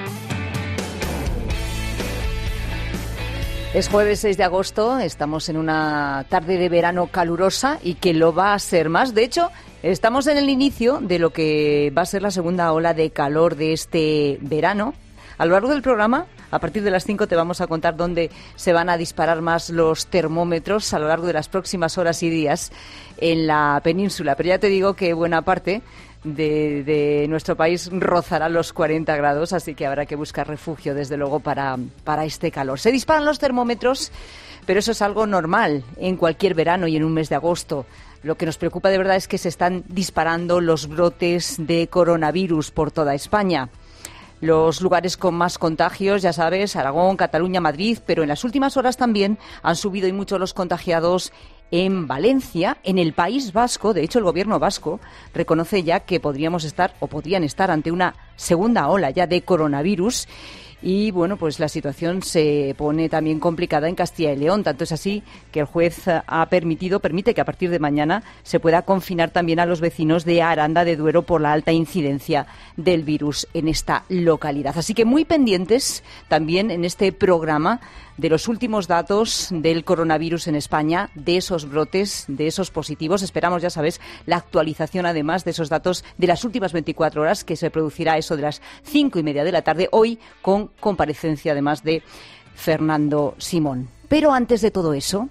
Es jueves 6 de agosto, estamos en una tarde de verano calurosa y que lo va a ser más. De hecho, estamos en el inicio de lo que va a ser la segunda ola de calor de este verano. A lo largo del programa, a partir de las 5 te vamos a contar dónde se van a disparar más los termómetros a lo largo de las próximas horas y días en la península. Pero ya te digo que buena parte de nuestro país rozará los 40 grados, así que habrá que buscar refugio, desde luego, para este calor. Se disparan los termómetros, pero eso es algo normal en cualquier verano y en un mes de agosto. Lo que nos preocupa de verdad es que se están disparando los brotes de coronavirus por toda España. Los lugares con más contagios, ya sabes, Aragón, Cataluña, Madrid, pero en las últimas horas también han subido y mucho los contagiados en Valencia, en el País Vasco. De hecho, el gobierno vasco reconoce ya que podrían estar ante una segunda ola ya de coronavirus. Y bueno, pues la situación se pone también complicada en Castilla y León. Tanto es así que el juez permite que a partir de mañana se pueda confinar también a los vecinos de Aranda de Duero por la alta incidencia del virus en esta localidad. Así que muy pendientes también en este programa de los últimos datos del coronavirus en España, de esos brotes, de esos positivos. Esperamos, ya sabes, la actualización además de esos datos de las últimas 24 horas, que se producirá a eso de las 5:30 de la tarde, hoy con comparecencia además de Fernando Simón. Pero antes de todo eso,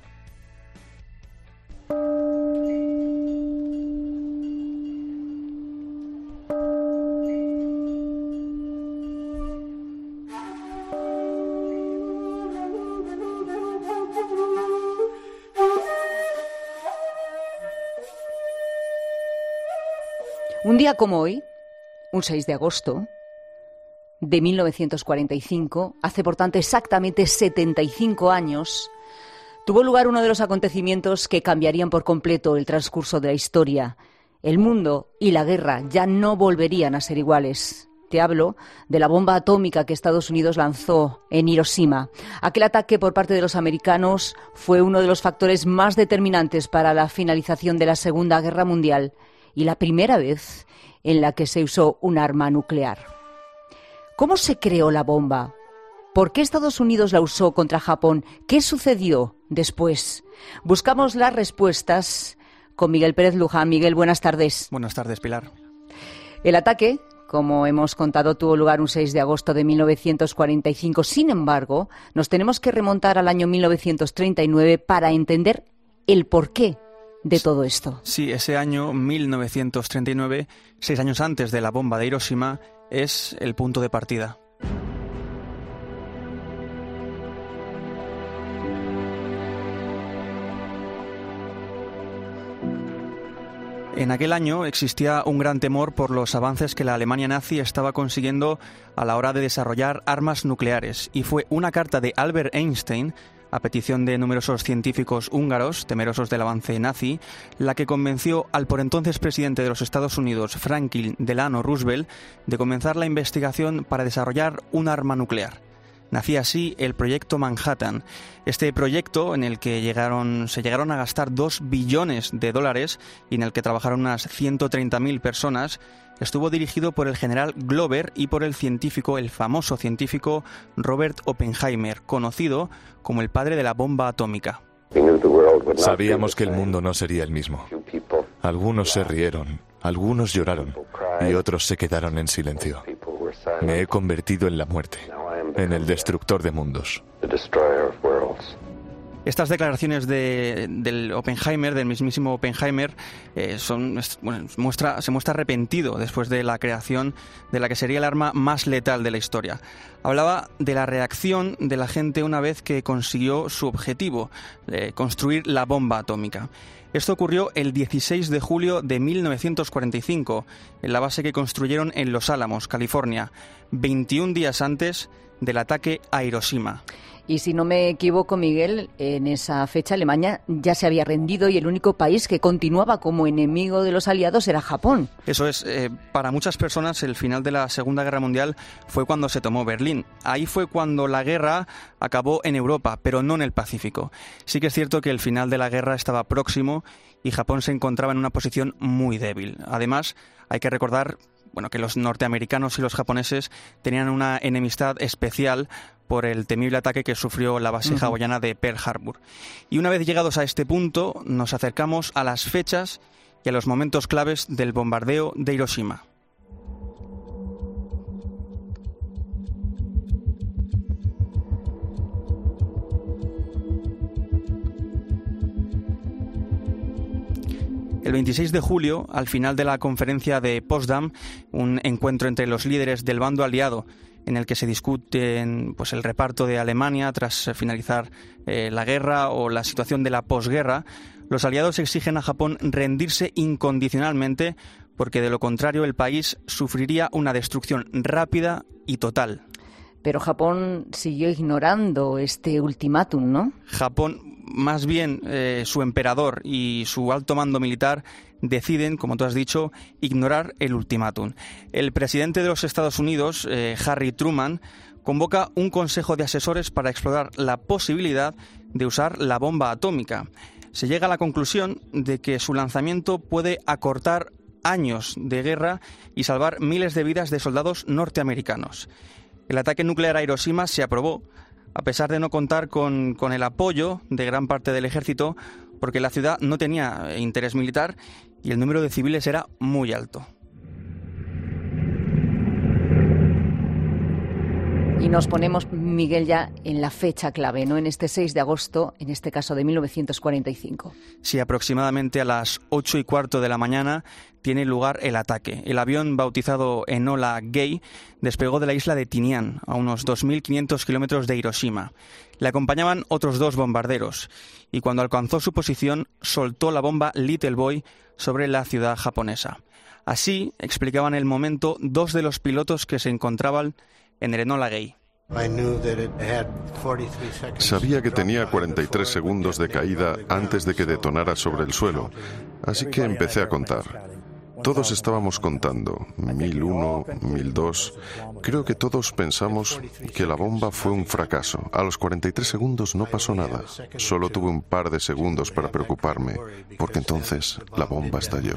un día como hoy, un 6 de agosto de 1945, hace por tanto exactamente 75 años, tuvo lugar uno de los acontecimientos que cambiarían por completo el transcurso de la historia. El mundo y la guerra ya no volverían a ser iguales. Te hablo de la bomba atómica que Estados Unidos lanzó en Hiroshima. Aquel ataque por parte de los americanos fue uno de los factores más determinantes para la finalización de la Segunda Guerra Mundial y la primera vez en la que se usó un arma nuclear. ¿Cómo se creó la bomba? ¿Por qué Estados Unidos la usó contra Japón? ¿Qué sucedió después? Buscamos las respuestas con Miguel Pérez Luján. Miguel, buenas tardes. Buenas tardes, Pilar. El ataque, como hemos contado, tuvo lugar un 6 de agosto de 1945. Sin embargo, nos tenemos que remontar al año 1939 para entender el porqué de todo esto. Sí, ese año 1939, 6 años antes de la bomba de Hiroshima, es el punto de partida. En aquel año existía un gran temor por los avances que la Alemania nazi estaba consiguiendo a la hora de desarrollar armas nucleares, y fue una carta de Albert Einstein, a petición de numerosos científicos húngaros temerosos del avance nazi, la que convenció al por entonces presidente de los Estados Unidos, Franklin Delano Roosevelt, de comenzar la investigación para desarrollar un arma nuclear. Nacía así el Proyecto Manhattan. Este proyecto, en el que se llegaron a gastar $2 billones y en el que trabajaron unas 130.000 personas, estuvo dirigido por el general Glover y por el famoso científico Robert Oppenheimer, conocido como el padre de la bomba atómica. Sabíamos que el mundo no sería el mismo. Algunos se rieron, algunos lloraron y otros se quedaron en silencio. Me he convertido en la muerte, en el destructor de mundos. Estas declaraciones del Oppenheimer, del mismísimo Oppenheimer, se muestra arrepentido después de la creación de la que sería el arma más letal de la historia. Hablaba de la reacción de la gente una vez que consiguió su objetivo, construir la bomba atómica. Esto ocurrió el 16 de julio de 1945, en la base que construyeron en Los Álamos, California, 21 días antes del ataque a Hiroshima. Y si no me equivoco, Miguel, en esa fecha Alemania ya se había rendido y el único país que continuaba como enemigo de los aliados era Japón. Eso es, para muchas personas el final de la Segunda Guerra Mundial fue cuando se tomó Berlín. Ahí fue cuando la guerra acabó en Europa, pero no en el Pacífico. Sí que es cierto que el final de la guerra estaba próximo y Japón se encontraba en una posición muy débil. Además, hay que recordar que los norteamericanos y los japoneses tenían una enemistad especial por el temible ataque que sufrió la base hawaiana de Pearl Harbor. Y una vez llegados a este punto, nos acercamos a las fechas y a los momentos claves del bombardeo de Hiroshima. El 26 de julio, al final de la conferencia de Potsdam, un encuentro entre los líderes del bando aliado en el que se discuten el reparto de Alemania tras finalizar la guerra o la situación de la posguerra, los aliados exigen a Japón rendirse incondicionalmente porque de lo contrario el país sufriría una destrucción rápida y total. Pero Japón siguió ignorando este ultimátum, ¿no? Japón, más bien su emperador y su alto mando militar deciden, como tú has dicho, ignorar el ultimátum. El presidente de los Estados Unidos, Harry Truman, convoca un consejo de asesores para explorar la posibilidad de usar la bomba atómica. Se llega a la conclusión de que su lanzamiento puede acortar años de guerra y salvar miles de vidas de soldados norteamericanos. El ataque nuclear a Hiroshima se aprobó, a pesar de no contar con el apoyo de gran parte del ejército, porque la ciudad no tenía interés militar y el número de civiles era muy alto. Y nos ponemos, Miguel, ya en la fecha clave, ¿no? En este 6 de agosto, en este caso de 1945. Sí, aproximadamente a las 8:15 de la mañana tiene lugar el ataque. El avión, bautizado Enola Gay, despegó de la isla de Tinian, a unos 2.500 kilómetros de Hiroshima. Le acompañaban otros 2 bombarderos, y cuando alcanzó su posición, soltó la bomba Little Boy sobre la ciudad japonesa. Así explicaban el momento 2 de los pilotos que se encontraban en el Enola Gay. Sabía que tenía 43 segundos de caída antes de que detonara sobre el suelo, así que empecé a contar. Todos estábamos contando, 1001, 1002. Creo que todos pensamos que la bomba fue un fracaso. A los 43 segundos no pasó nada. Solo tuve un par de segundos para preocuparme, porque entonces la bomba estalló.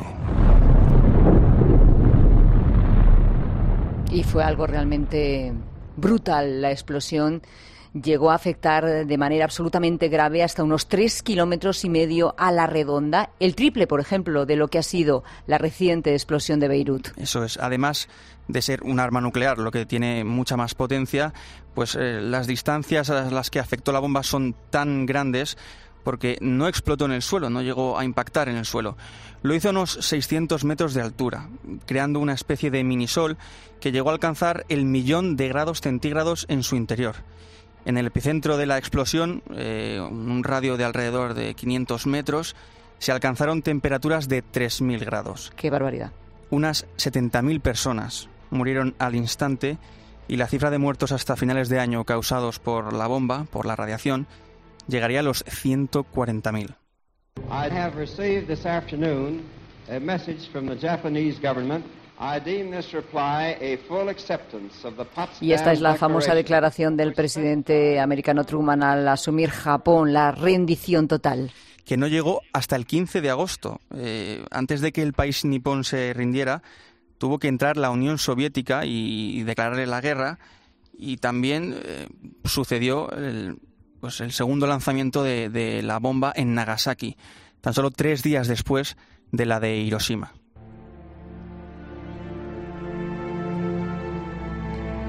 Y fue algo realmente brutal. La explosión llegó a afectar de manera absolutamente grave hasta unos 3,5 kilómetros a la redonda, el triple, por ejemplo, de lo que ha sido la reciente explosión de Beirut. Eso es. Además de ser un arma nuclear, lo que tiene mucha más potencia, las distancias a las que afectó la bomba son tan grandes porque no explotó en el suelo, no llegó a impactar en el suelo. Lo hizo a unos 600 metros de altura, creando una especie de minisol que llegó a alcanzar el 1.000.000 de grados centígrados en su interior. En el epicentro de la explosión, un radio de alrededor de 500 metros, se alcanzaron temperaturas de 3.000 grados. ¡Qué barbaridad! Unas 70.000 personas murieron al instante y la cifra de muertos hasta finales de año causados por la bomba, por la radiación, llegaría a los 140.000. I have received this afternoon a message from the Japanese government. I deem this reply a full acceptance of the Potsdam Y esta es la famosa Declaration. declaración del presidente americano Truman al asumir Japón, la rendición total. Que no llegó hasta el 15 de agosto. Antes de que el país nipón se rindiera, tuvo que entrar la Unión Soviética y declararle la guerra. Y también sucedió el segundo lanzamiento de la bomba en Nagasaki, tan solo 3 días después de la de Hiroshima.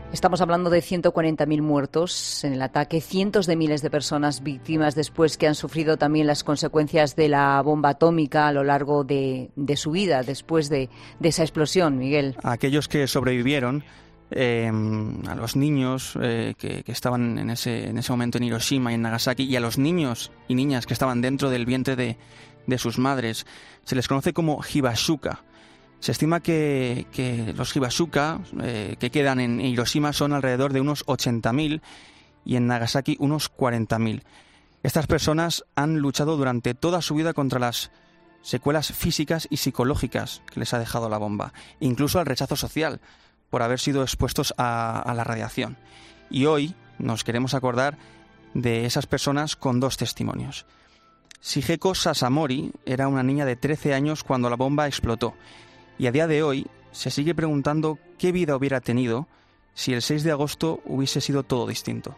Estamos hablando de 140.000 muertos en el ataque, cientos de miles de personas víctimas después que han sufrido también las consecuencias de la bomba atómica a lo largo de su vida, después de esa explosión, Miguel. A aquellos que sobrevivieron, a los niños que estaban en ese momento en Hiroshima y en Nagasaki, y a los niños y niñas que estaban dentro del vientre de sus madres, se les conoce como Hibasuka. Se estima que los Hibasuka que quedan en Hiroshima son alrededor de unos 80.000 y en Nagasaki unos 40.000. Estas personas han luchado durante toda su vida contra las secuelas físicas y psicológicas que les ha dejado la bomba, incluso al rechazo social por haber sido expuestos a la radiación. Y hoy nos queremos acordar de esas personas con 2 testimonios. Shigeko Sasamori era una niña de 13 años cuando la bomba explotó. Y a día de hoy se sigue preguntando qué vida hubiera tenido si el 6 de agosto hubiese sido todo distinto.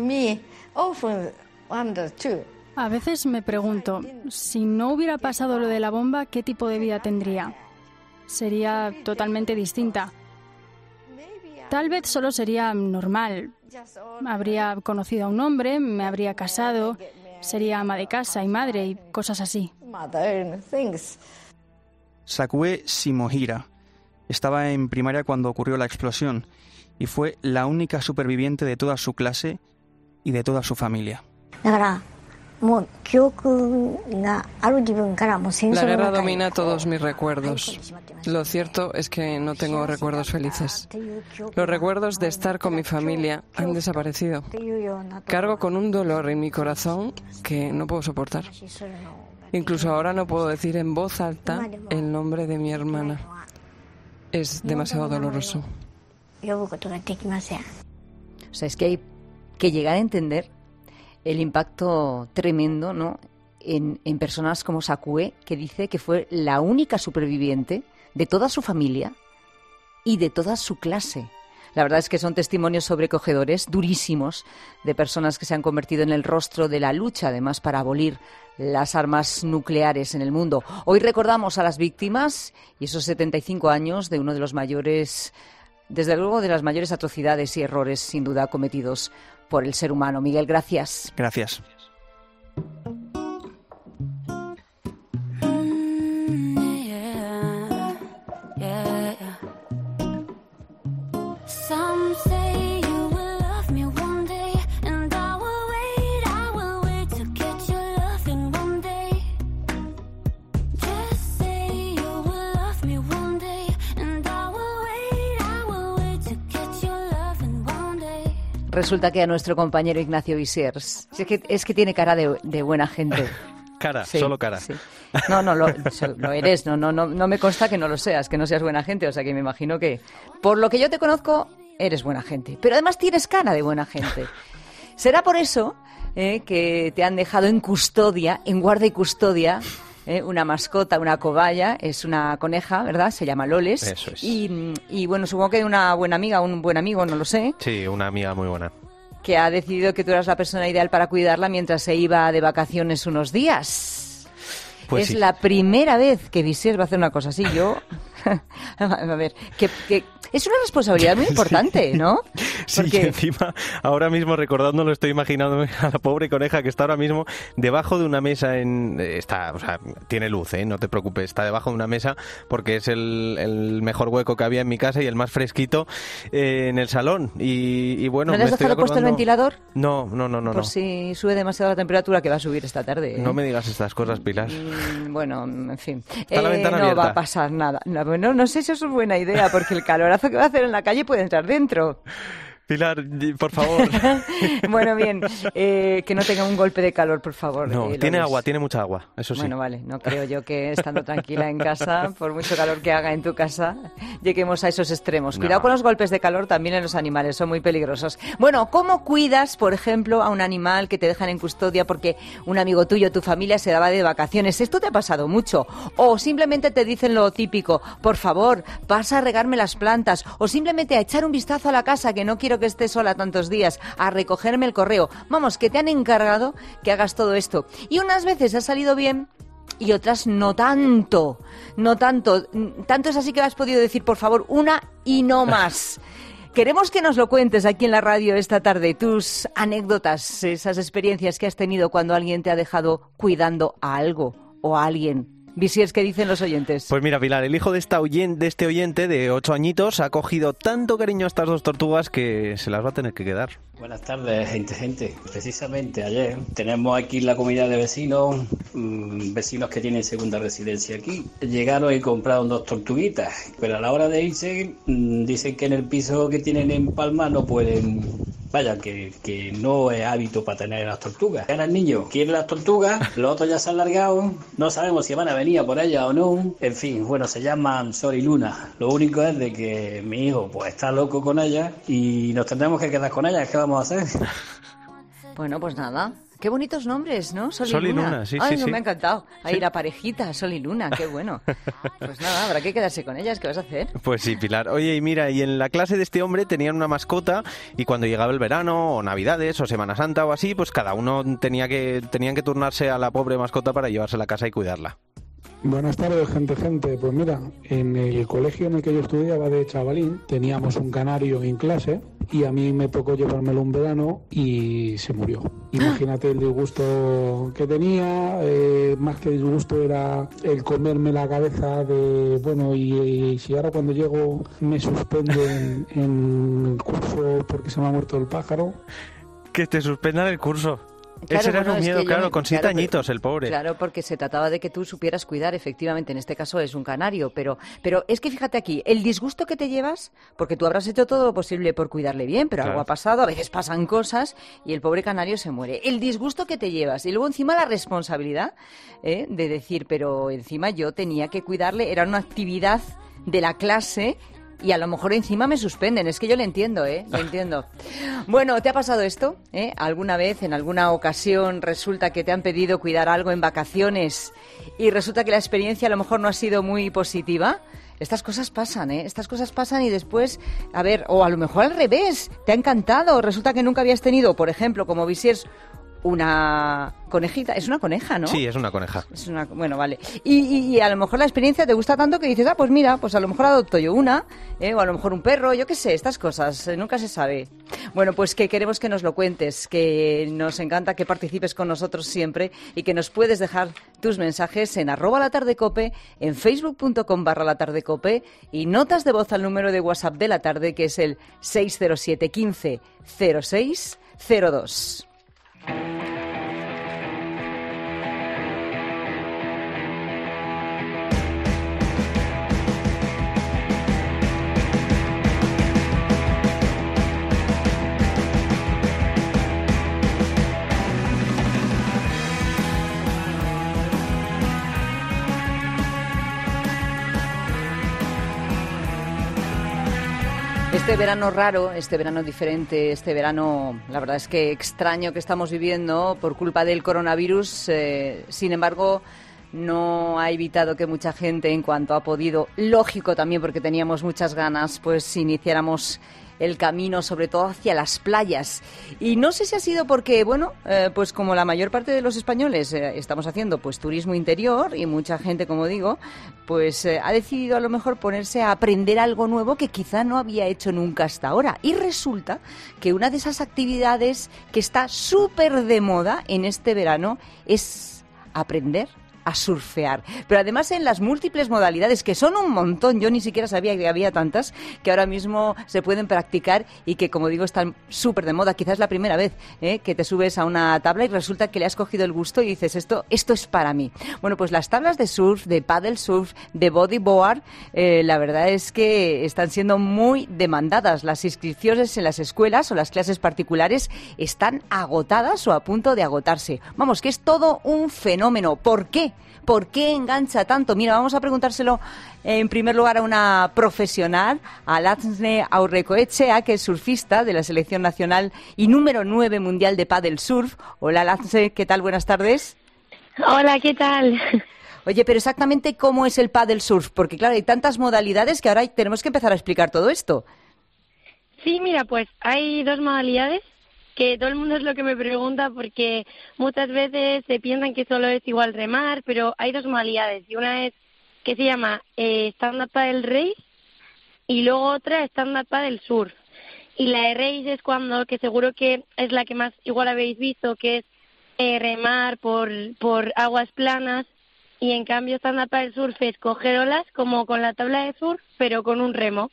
A veces me pregunto, si no hubiera pasado lo de la bomba, ¿qué tipo de vida tendría? Sería totalmente distinta. Tal vez solo sería normal. Habría conocido a un hombre, me habría casado, sería ama de casa y madre y cosas así. Sakue Shimohira estaba en primaria cuando ocurrió la explosión y fue la única superviviente de toda su clase y de toda su familia. La guerra domina todos mis recuerdos. Lo cierto es que no tengo recuerdos felices. Los recuerdos de estar con mi familia han desaparecido. Cargo con un dolor en mi corazón que no puedo soportar. Incluso ahora no puedo decir en voz alta el nombre de mi hermana. Es demasiado doloroso. O sea, es que hay que llegar a entender el impacto tremendo, ¿no?, en personas como Sakue, que dice que fue la única superviviente de toda su familia y de toda su clase. La verdad es que son testimonios sobrecogedores, durísimos, de personas que se han convertido en el rostro de la lucha, además, para abolir las armas nucleares en el mundo. Hoy recordamos a las víctimas y esos 75 años de uno de los mayores, desde luego, de las mayores atrocidades y errores, sin duda, cometidos por el ser humano. Miguel, gracias. Gracias. Resulta que a nuestro compañero Ignacio Visiers, es que tiene cara de buena gente. Cara, sí, solo cara. Sí. No, lo eres, no me consta que no lo seas, que no seas buena gente, o sea que me imagino que, por lo que yo te conozco, eres buena gente. Pero además tienes cara de buena gente. Será por eso que te han dejado en custodia, en guarda y custodia, una mascota, una cobaya, es una coneja, ¿verdad? Se llama Loles. Eso es. Y bueno, supongo que una buena amiga, un buen amigo, no lo sé. Sí, una amiga muy buena. Que ha decidido que tú eras la persona ideal para cuidarla mientras se iba de vacaciones unos días. Pues es sí. la primera vez que Visiers va a hacer una cosa así. Yo, a ver, que es una responsabilidad muy importante, ¿no? Sí, Porque... y encima, ahora mismo recordándolo, estoy imaginándome a la pobre coneja que está ahora mismo debajo de una mesa o sea, tiene luz, no te preocupes, está debajo de una mesa porque es el mejor hueco que había en mi casa y el más fresquito en el salón. Y bueno, ¿No le has dejado puesto el ventilador? No. Por si sube demasiado la temperatura, que va a subir esta tarde. No me digas estas cosas, Pilar. Bueno, en fin. Está la ventana no abierta. va a pasar nada. No sé si eso es buena idea, porque el calorazo que va a hacer en la calle puede entrar dentro. Pilar, por favor. Bueno, bien, que no tenga un golpe de calor, por favor. No, tiene agua, tiene mucha agua, eso sí. Bueno, vale, no creo yo que estando tranquila en casa, por mucho calor que haga en tu casa, lleguemos a esos extremos. Cuidado con los golpes de calor también en los animales, son muy peligrosos. Bueno, ¿cómo cuidas, por ejemplo, a un animal que te dejan en custodia porque un amigo tuyo, tu familia, se daba de vacaciones? ¿Esto te ha pasado mucho? O simplemente te dicen lo típico, por favor, pasa a regarme las plantas, o simplemente a echar un vistazo a la casa, que no quiero que estés sola tantos días, a recogerme el correo. Vamos, que te han encargado que hagas todo esto. Y unas veces ha salido bien y otras no tanto. Tanto es así que has podido decir, por favor, una y no más. Queremos que nos lo cuentes aquí en la radio esta tarde, tus anécdotas, esas experiencias que has tenido cuando alguien te ha dejado cuidando a algo o a alguien. Visiers, ¿qué dicen los oyentes? Pues mira, Pilar, el hijo de este oyente de 8 añitos ha cogido tanto cariño a estas 2 tortugas que se las va a tener que quedar. Buenas tardes, gente. Precisamente ayer tenemos aquí la comunidad de vecinos, vecinos que tienen segunda residencia aquí. Llegaron y compraron 2 tortuguitas, pero a la hora de irse dicen que en el piso que tienen en Palma no pueden... Vaya, que no es hábito para tener las tortugas. Ahora el niño quiere las tortugas, los otros ya se han largado, no sabemos si van a venir a por ellas o no. En fin, bueno, se llaman Sol y Luna. Lo único es de que mi hijo pues está loco con ellas y nos tendremos que quedar con ellas. ¿Qué vamos a hacer? Bueno, pues nada. Qué bonitos nombres, ¿no? Sol y Luna, sí, Ay, sí, no, sí. me ha encantado. Ahí Sí. la parejita, Sol y Luna, qué bueno. Pues nada, habrá que quedarse con ellas. ¿Qué vas a hacer? Pues sí, Pilar. Oye, y mira, y en la clase de este hombre tenían una mascota y cuando llegaba el verano o Navidades o Semana Santa o así, pues cada uno tenían que turnarse a la pobre mascota para llevársela a casa y cuidarla. Buenas tardes, gente. Pues mira, en el colegio en el que yo estudiaba de chavalín teníamos un canario en clase y a mí me tocó llevármelo un verano y se murió. Imagínate el disgusto que tenía, más que disgusto era el comerme la cabeza de, bueno, y si ahora cuando llego me suspenden en el curso porque se me ha muerto el pájaro. Que te suspendan el curso. Claro, Ese era bueno, un es miedo, que yo claro, me- con 7 claro, añitos el pobre. Claro, porque se trataba de que tú supieras cuidar, efectivamente, en este caso es un canario, pero es que fíjate aquí, el disgusto que te llevas, porque tú habrás hecho todo lo posible por cuidarle bien, pero Claro. algo ha pasado, a veces pasan cosas y el pobre canario se muere. El disgusto que te llevas y luego encima la responsabilidad de decir, pero encima yo tenía que cuidarle, era una actividad de la clase y a lo mejor encima me suspenden. Es que yo le entiendo, lo entiendo. Bueno, ¿te ha pasado esto? ¿Alguna vez, en alguna ocasión, resulta que te han pedido cuidar algo en vacaciones y resulta que la experiencia a lo mejor no ha sido muy positiva? Estas cosas pasan, Estas cosas pasan y después, a ver, o a lo mejor al revés, te ha encantado, resulta que nunca habías tenido, por ejemplo, como Visiers, una conejita, es una coneja, ¿no? Sí, es una coneja. Es una, bueno, vale. Y a lo mejor la experiencia te gusta tanto que dices, pues mira, pues a lo mejor adopto yo una, o a lo mejor un perro, yo qué sé, estas cosas, nunca se sabe. Bueno, pues que queremos que nos lo cuentes, que nos encanta que participes con nosotros siempre y que nos puedes dejar tus mensajes en @latardecope, en facebook.com/latardecope y notas de voz al número de WhatsApp de la tarde que es el 607 15 06 02. Este verano raro, este verano diferente, este verano, la verdad es que extraño que estamos viviendo por culpa del coronavirus, sin embargo, no ha evitado que mucha gente, en cuanto ha podido, lógico también porque teníamos muchas ganas, pues iniciáramos el camino, sobre todo hacia las playas. Y no sé si ha sido porque, bueno, pues como la mayor parte de los españoles estamos haciendo pues turismo interior y mucha gente, como digo, pues ha decidido a lo mejor ponerse a aprender algo nuevo que quizá no había hecho nunca hasta ahora. Y resulta que una de esas actividades que está súper de moda en este verano es aprender a surfear, pero además en las múltiples modalidades, que son un montón, yo ni siquiera sabía que había tantas, que ahora mismo se pueden practicar y que, como digo, están súper de moda. Quizás es la primera vez que te subes a una tabla y resulta que le has cogido el gusto y dices, esto es para mí. Bueno, pues las tablas de surf, de paddle surf, de bodyboard, la verdad es que están siendo muy demandadas. Las inscripciones en las escuelas o las clases particulares están agotadas o a punto de agotarse. Vamos, que es todo un fenómeno. ¿Por qué? ¿Por qué engancha tanto? Mira, vamos a preguntárselo en primer lugar a una profesional, a Latzne Aurrecoetxea, que es surfista de la Selección Nacional y número 9 mundial de paddle surf. Hola, Latzne, ¿qué tal? Buenas tardes. Hola, ¿qué tal? Oye, pero exactamente cómo es el paddle surf, porque claro, hay tantas modalidades que ahora tenemos que empezar a explicar todo esto. Sí, mira, pues hay 2 modalidades que todo el mundo es lo que me pregunta porque muchas veces se piensan que solo es igual remar, pero hay 2 modalidades y una es que se llama Stand Up Paddle Race y luego otra Stand Up Paddle Surf. Y la de race es cuando, que seguro que es la que más igual habéis visto, que es remar por aguas planas. Y en cambio stand-up paddle surf es coger olas como con la tabla de surf, pero con un remo.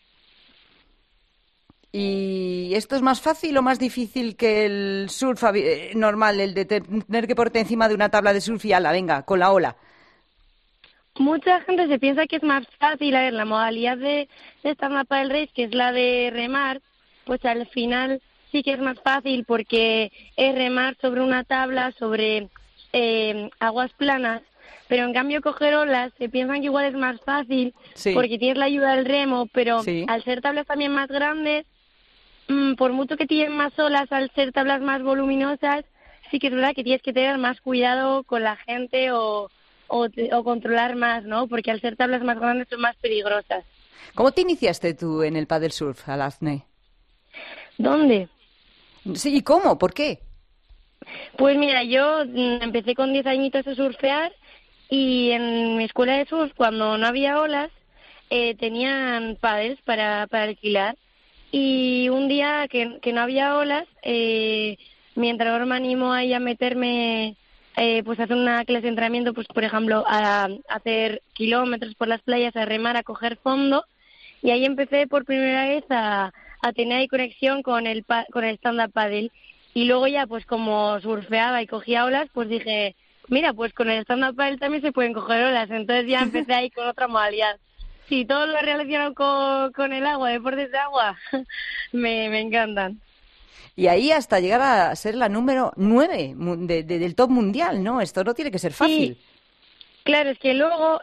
¿Y esto es más fácil o más difícil que el surf normal, el de tener que ponerte encima de una tabla de surf y ala, venga, con la ola? Mucha gente se piensa que es más fácil. A ver, la modalidad de stand-up paddle race, que es la de remar, pues al final sí que es más fácil porque es remar sobre una tabla, sobre aguas planas. Pero en cambio coger olas se piensan que igual es más fácil porque tienes la ayuda del remo, pero al ser tablas también más grandes, por mucho que tienen más olas, al ser tablas más voluminosas, sí que es verdad que tienes que tener más cuidado con la gente o controlar más, ¿no? Porque al ser tablas más grandes son más peligrosas. ¿Cómo te iniciaste tú en el paddle surf, Alazne? ¿Dónde? Sí, ¿y cómo? ¿Por qué? Pues mira, yo empecé con 10 añitos a surfear y en mi escuela de surf, cuando no había olas, tenían paddles para alquilar. Y un día que no había olas, mi entrenador me animó ahí a meterme, pues a hacer una clase de entrenamiento, pues por ejemplo, a hacer kilómetros por las playas, a remar, a coger fondo. Y ahí empecé por primera vez a tener ahí conexión con el stand-up paddle. Y luego ya, pues como surfeaba y cogía olas, pues dije, mira, pues con el stand-up paddle también se pueden coger olas. Entonces ya empecé ahí con otra modalidad. Sí, todo lo relacionado con el agua, deportes de agua, me encantan. Y ahí hasta llegar a ser la número 9 del top mundial, ¿no? Esto no tiene que ser fácil. Sí. Claro, es que luego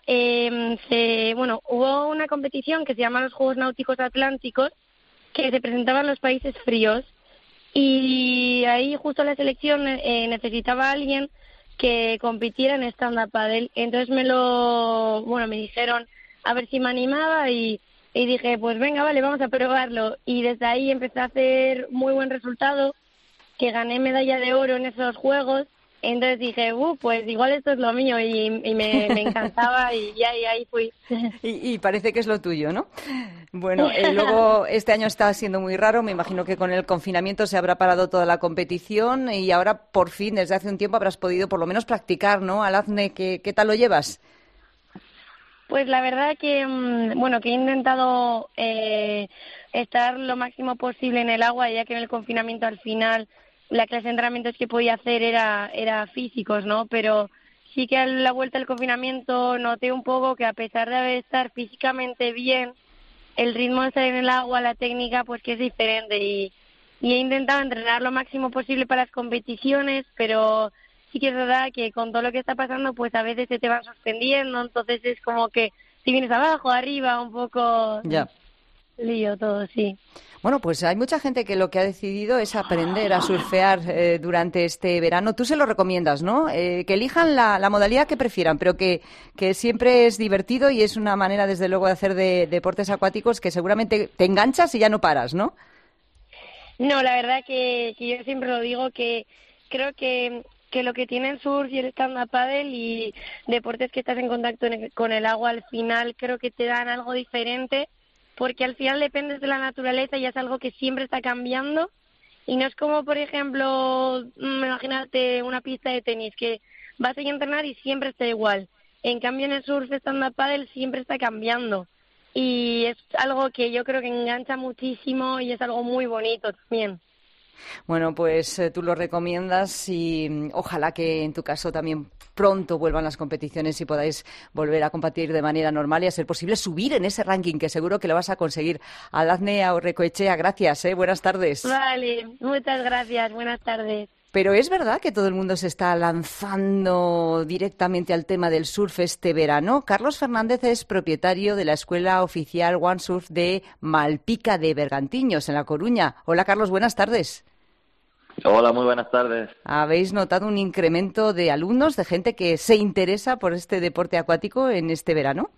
hubo una competición que se llama los Juegos Náuticos Atlánticos, que se presentaban en los países fríos. Y ahí justo la selección necesitaba a alguien que compitiera en stand-up paddle. Entonces me dijeron a ver si me animaba y dije, pues venga, vale, vamos a probarlo. Y desde ahí empecé a hacer muy buen resultado, que gané medalla de oro en esos juegos. Entonces dije, pues igual esto es lo mío y me encantaba y ahí fui. Y parece que es lo tuyo, ¿no? Bueno, luego este año está siendo muy raro, me imagino que con el confinamiento se habrá parado toda la competición y ahora por fin, desde hace un tiempo, habrás podido por lo menos practicar, ¿no? Alazne, ¿qué tal lo llevas? Pues la verdad que he intentado estar lo máximo posible en el agua, ya que en el confinamiento al final la clase de entrenamientos que podía hacer era físicos, ¿no? Pero sí que a la vuelta del confinamiento noté un poco que a pesar de estar físicamente bien, el ritmo de estar en el agua, la técnica, pues que es diferente y he intentado entrenar lo máximo posible para las competiciones, pero sí que es verdad que con todo lo que está pasando, pues a veces se te van suspendiendo, entonces es como que si vienes abajo, arriba, un poco lío todo, sí. Bueno, pues hay mucha gente que lo que ha decidido es aprender a surfear durante este verano. Tú se lo recomiendas, ¿no? Que elijan la modalidad que prefieran, pero que siempre es divertido y es una manera, desde luego, de hacer deportes acuáticos que seguramente te enganchas y ya no paras, ¿no? No, la verdad que yo siempre lo digo, que creo que lo que tiene el surf y el stand-up paddle y deportes que estás en contacto con el agua, al final creo que te dan algo diferente, porque al final dependes de la naturaleza y es algo que siempre está cambiando y no es como, por ejemplo, imagínate una pista de tenis que vas a ir a entrenar y siempre está igual. En cambio en el surf stand-up paddle siempre está cambiando y es algo que yo creo que engancha muchísimo y es algo muy bonito también. Bueno, pues tú lo recomiendas y ojalá que en tu caso también pronto vuelvan las competiciones y podáis volver a competir de manera normal y a ser posible subir en ese ranking, que seguro que lo vas a conseguir. Alazne Aurrecoechea, gracias, buenas tardes. Vale, muchas gracias, buenas tardes. Pero es verdad que todo el mundo se está lanzando directamente al tema del surf este verano. Carlos Fernández es propietario de la Escuela Oficial One Surf de Malpica de Bergantiños, en La Coruña. Hola, Carlos, buenas tardes. Hola, muy buenas tardes. ¿Habéis notado un incremento de alumnos, de gente que se interesa por este deporte acuático en este verano?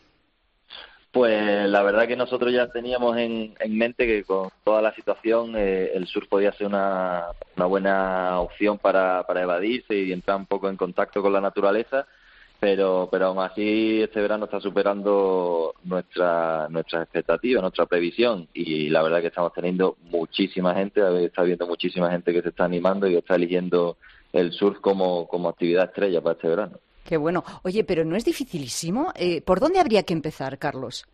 Pues la verdad que nosotros ya teníamos en mente que con toda la situación el surf podía ser una buena opción para evadirse y entrar un poco en contacto con la naturaleza. pero aún así este verano está superando nuestras expectativas, nuestra previsión, y la verdad que estamos teniendo muchísima gente, está viendo muchísima gente que se está animando y está eligiendo el surf como actividad estrella para este verano. Qué bueno. Oye, pero ¿no es dificilísimo? ¿Por dónde habría que empezar, Carlos?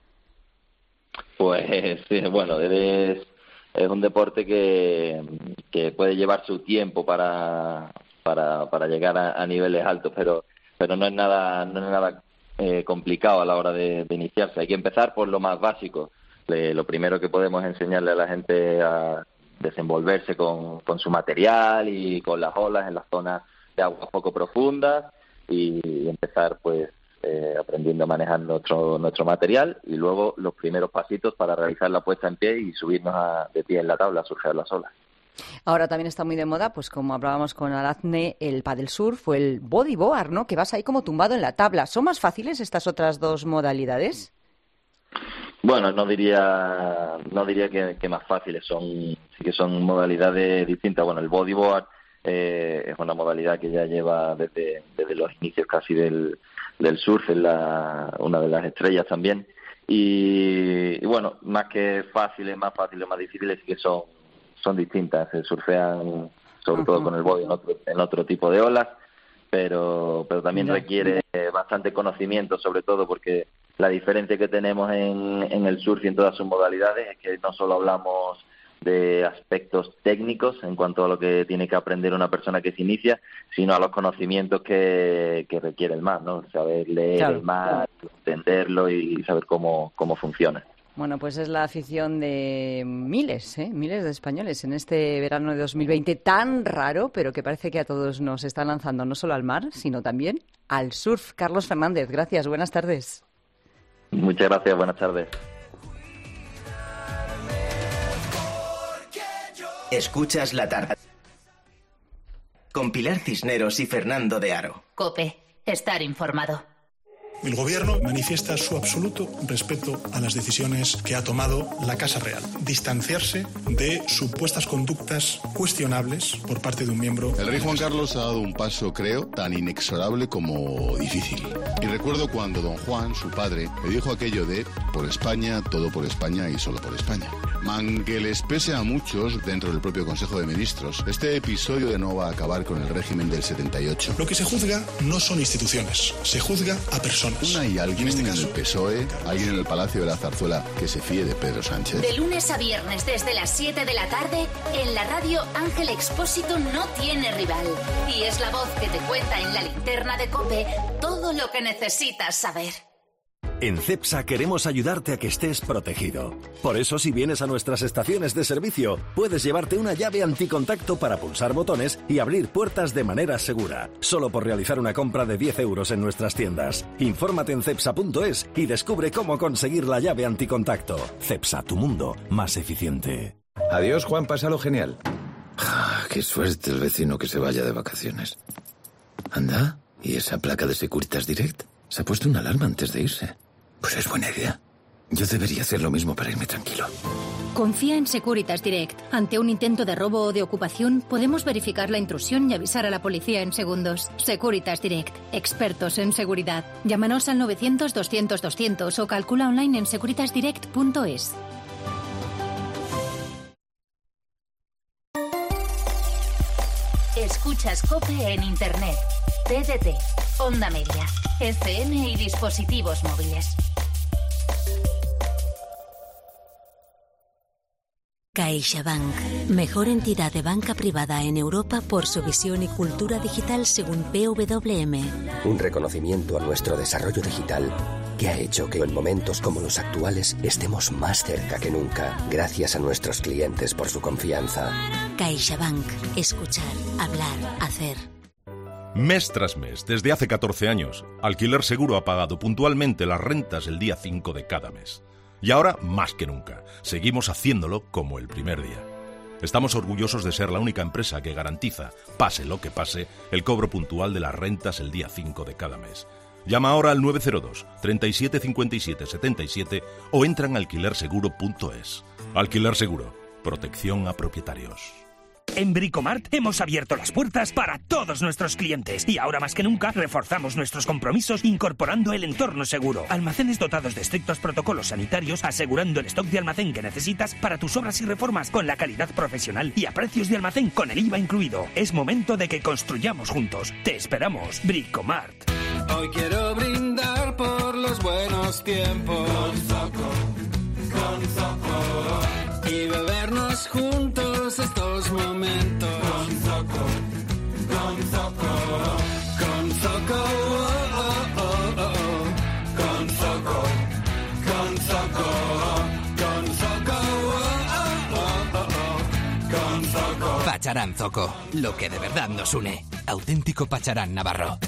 Pues bueno, es un deporte que puede llevar su tiempo para llegar a niveles altos, pero no es nada complicado a la hora de iniciarse. Hay que empezar por lo más básico. Lo primero que podemos enseñarle a la gente a desenvolverse con su material y con las olas en las zonas de aguas poco profundas, y empezar pues aprendiendo a manejar nuestro material, y luego los primeros pasitos para realizar la puesta en pie y subirnos de pie en la tabla a surfear las olas. Ahora también está muy de moda, pues como hablábamos con Aracne, el paddle surf o el bodyboard, ¿no? Que vas ahí como tumbado en la tabla. ¿Son más fáciles estas otras dos modalidades? Bueno, no diría que más fáciles, sí que son modalidades distintas. Bueno, el bodyboard es una modalidad que ya lleva desde los inicios casi del surf, es una de las estrellas también. Y bueno, más que fáciles, más difíciles, sí que son distintas. Se surfean sobre todo con el body en otro tipo de olas, pero también requiere bastante conocimiento, sobre todo porque la diferencia que tenemos en el surf y en todas sus modalidades es que no solo hablamos de aspectos técnicos en cuanto a lo que tiene que aprender una persona que se inicia, sino a los conocimientos que requiere el mar, ¿no? Saber leer el mar, entenderlo y saber cómo funciona. Bueno, pues es la afición de miles de españoles en este verano de 2020 tan raro, pero que parece que a todos nos está lanzando no solo al mar, sino también al surf. Carlos Fernández, gracias, buenas tardes. Muchas gracias, buenas tardes. Escuchas La Tarde con Pilar Cisneros y Fernando de Aro. COPE, estar informado. El Gobierno manifiesta su absoluto respeto a las decisiones que ha tomado la Casa Real. Distanciarse de supuestas conductas cuestionables por parte de un miembro. El rey Juan Carlos ha dado un paso, creo, tan inexorable como difícil. Y recuerdo cuando don Juan, su padre, le dijo aquello de por España, todo por España y solo por España. Aunque les pese a muchos dentro del propio Consejo de Ministros, este episodio de no va a acabar con el régimen del 78. Lo que se juzga no son instituciones, se juzga a personas. ¿Hay alguien en el PSOE, alguien en el Palacio de la Zarzuela que se fíe de Pedro Sánchez? De lunes a viernes desde las 7 de la tarde, en la radio Ángel Expósito no tiene rival. Y es la voz que te cuenta en la linterna de COPE todo lo que necesitas saber. En CEPSA queremos ayudarte a que estés protegido. Por eso, si vienes a nuestras estaciones de servicio, puedes llevarte una llave anticontacto para pulsar botones y abrir puertas de manera segura. Solo por realizar una compra de 10 euros en nuestras tiendas. Infórmate en cepsa.es y descubre cómo conseguir la llave anticontacto. CEPSA, tu mundo más eficiente. Adiós, Juan, pásalo genial. Qué suerte el vecino que se vaya de vacaciones. Anda, ¿y esa placa de Securitas Direct? Se ha puesto una alarma antes de irse. Pues es buena idea. Yo debería hacer lo mismo para irme tranquilo. Confía en Securitas Direct. Ante un intento de robo o de ocupación, podemos verificar la intrusión y avisar a la policía en segundos. Securitas Direct. Expertos en seguridad. Llámanos al 900-200-200 o calcula online en securitasdirect.es. Escuchas COPE en Internet, TDT, Onda Media, FM y dispositivos móviles. CaixaBank, mejor entidad de banca privada en Europa por su visión y cultura digital según PWM. Un reconocimiento a nuestro desarrollo digital que ha hecho que en momentos como los actuales estemos más cerca que nunca, gracias a nuestros clientes por su confianza. CaixaBank, escuchar, hablar, hacer. Mes tras mes, desde hace 14 años, Alquiler Seguro ha pagado puntualmente las rentas el día 5 de cada mes. Y ahora, más que nunca, seguimos haciéndolo como el primer día. Estamos orgullosos de ser la única empresa que garantiza, pase lo que pase, el cobro puntual de las rentas el día 5 de cada mes. Llama ahora al 902 37 57 77 o entra en alquilerseguro.es. Alquiler Seguro, protección a propietarios. En Bricomart hemos abierto las puertas para todos nuestros clientes y ahora más que nunca reforzamos nuestros compromisos incorporando el entorno seguro. Almacenes dotados de estrictos protocolos sanitarios, asegurando el stock de almacén que necesitas para tus obras y reformas con la calidad profesional y a precios de almacén con el IVA incluido. Es momento de que construyamos juntos. Te esperamos. Bricomart. Hoy quiero brindar por los buenos tiempos. Con Zoco. Y bebernos juntos estos momentos. Con Zoco. Con Zoco, oh, oh, oh, oh. Con Zoco. Con Zoco. Con Zoco, oh, oh, oh, oh. Con Zoco. Pacharán Zoco, lo que de verdad nos une. Auténtico Pacharán navarro.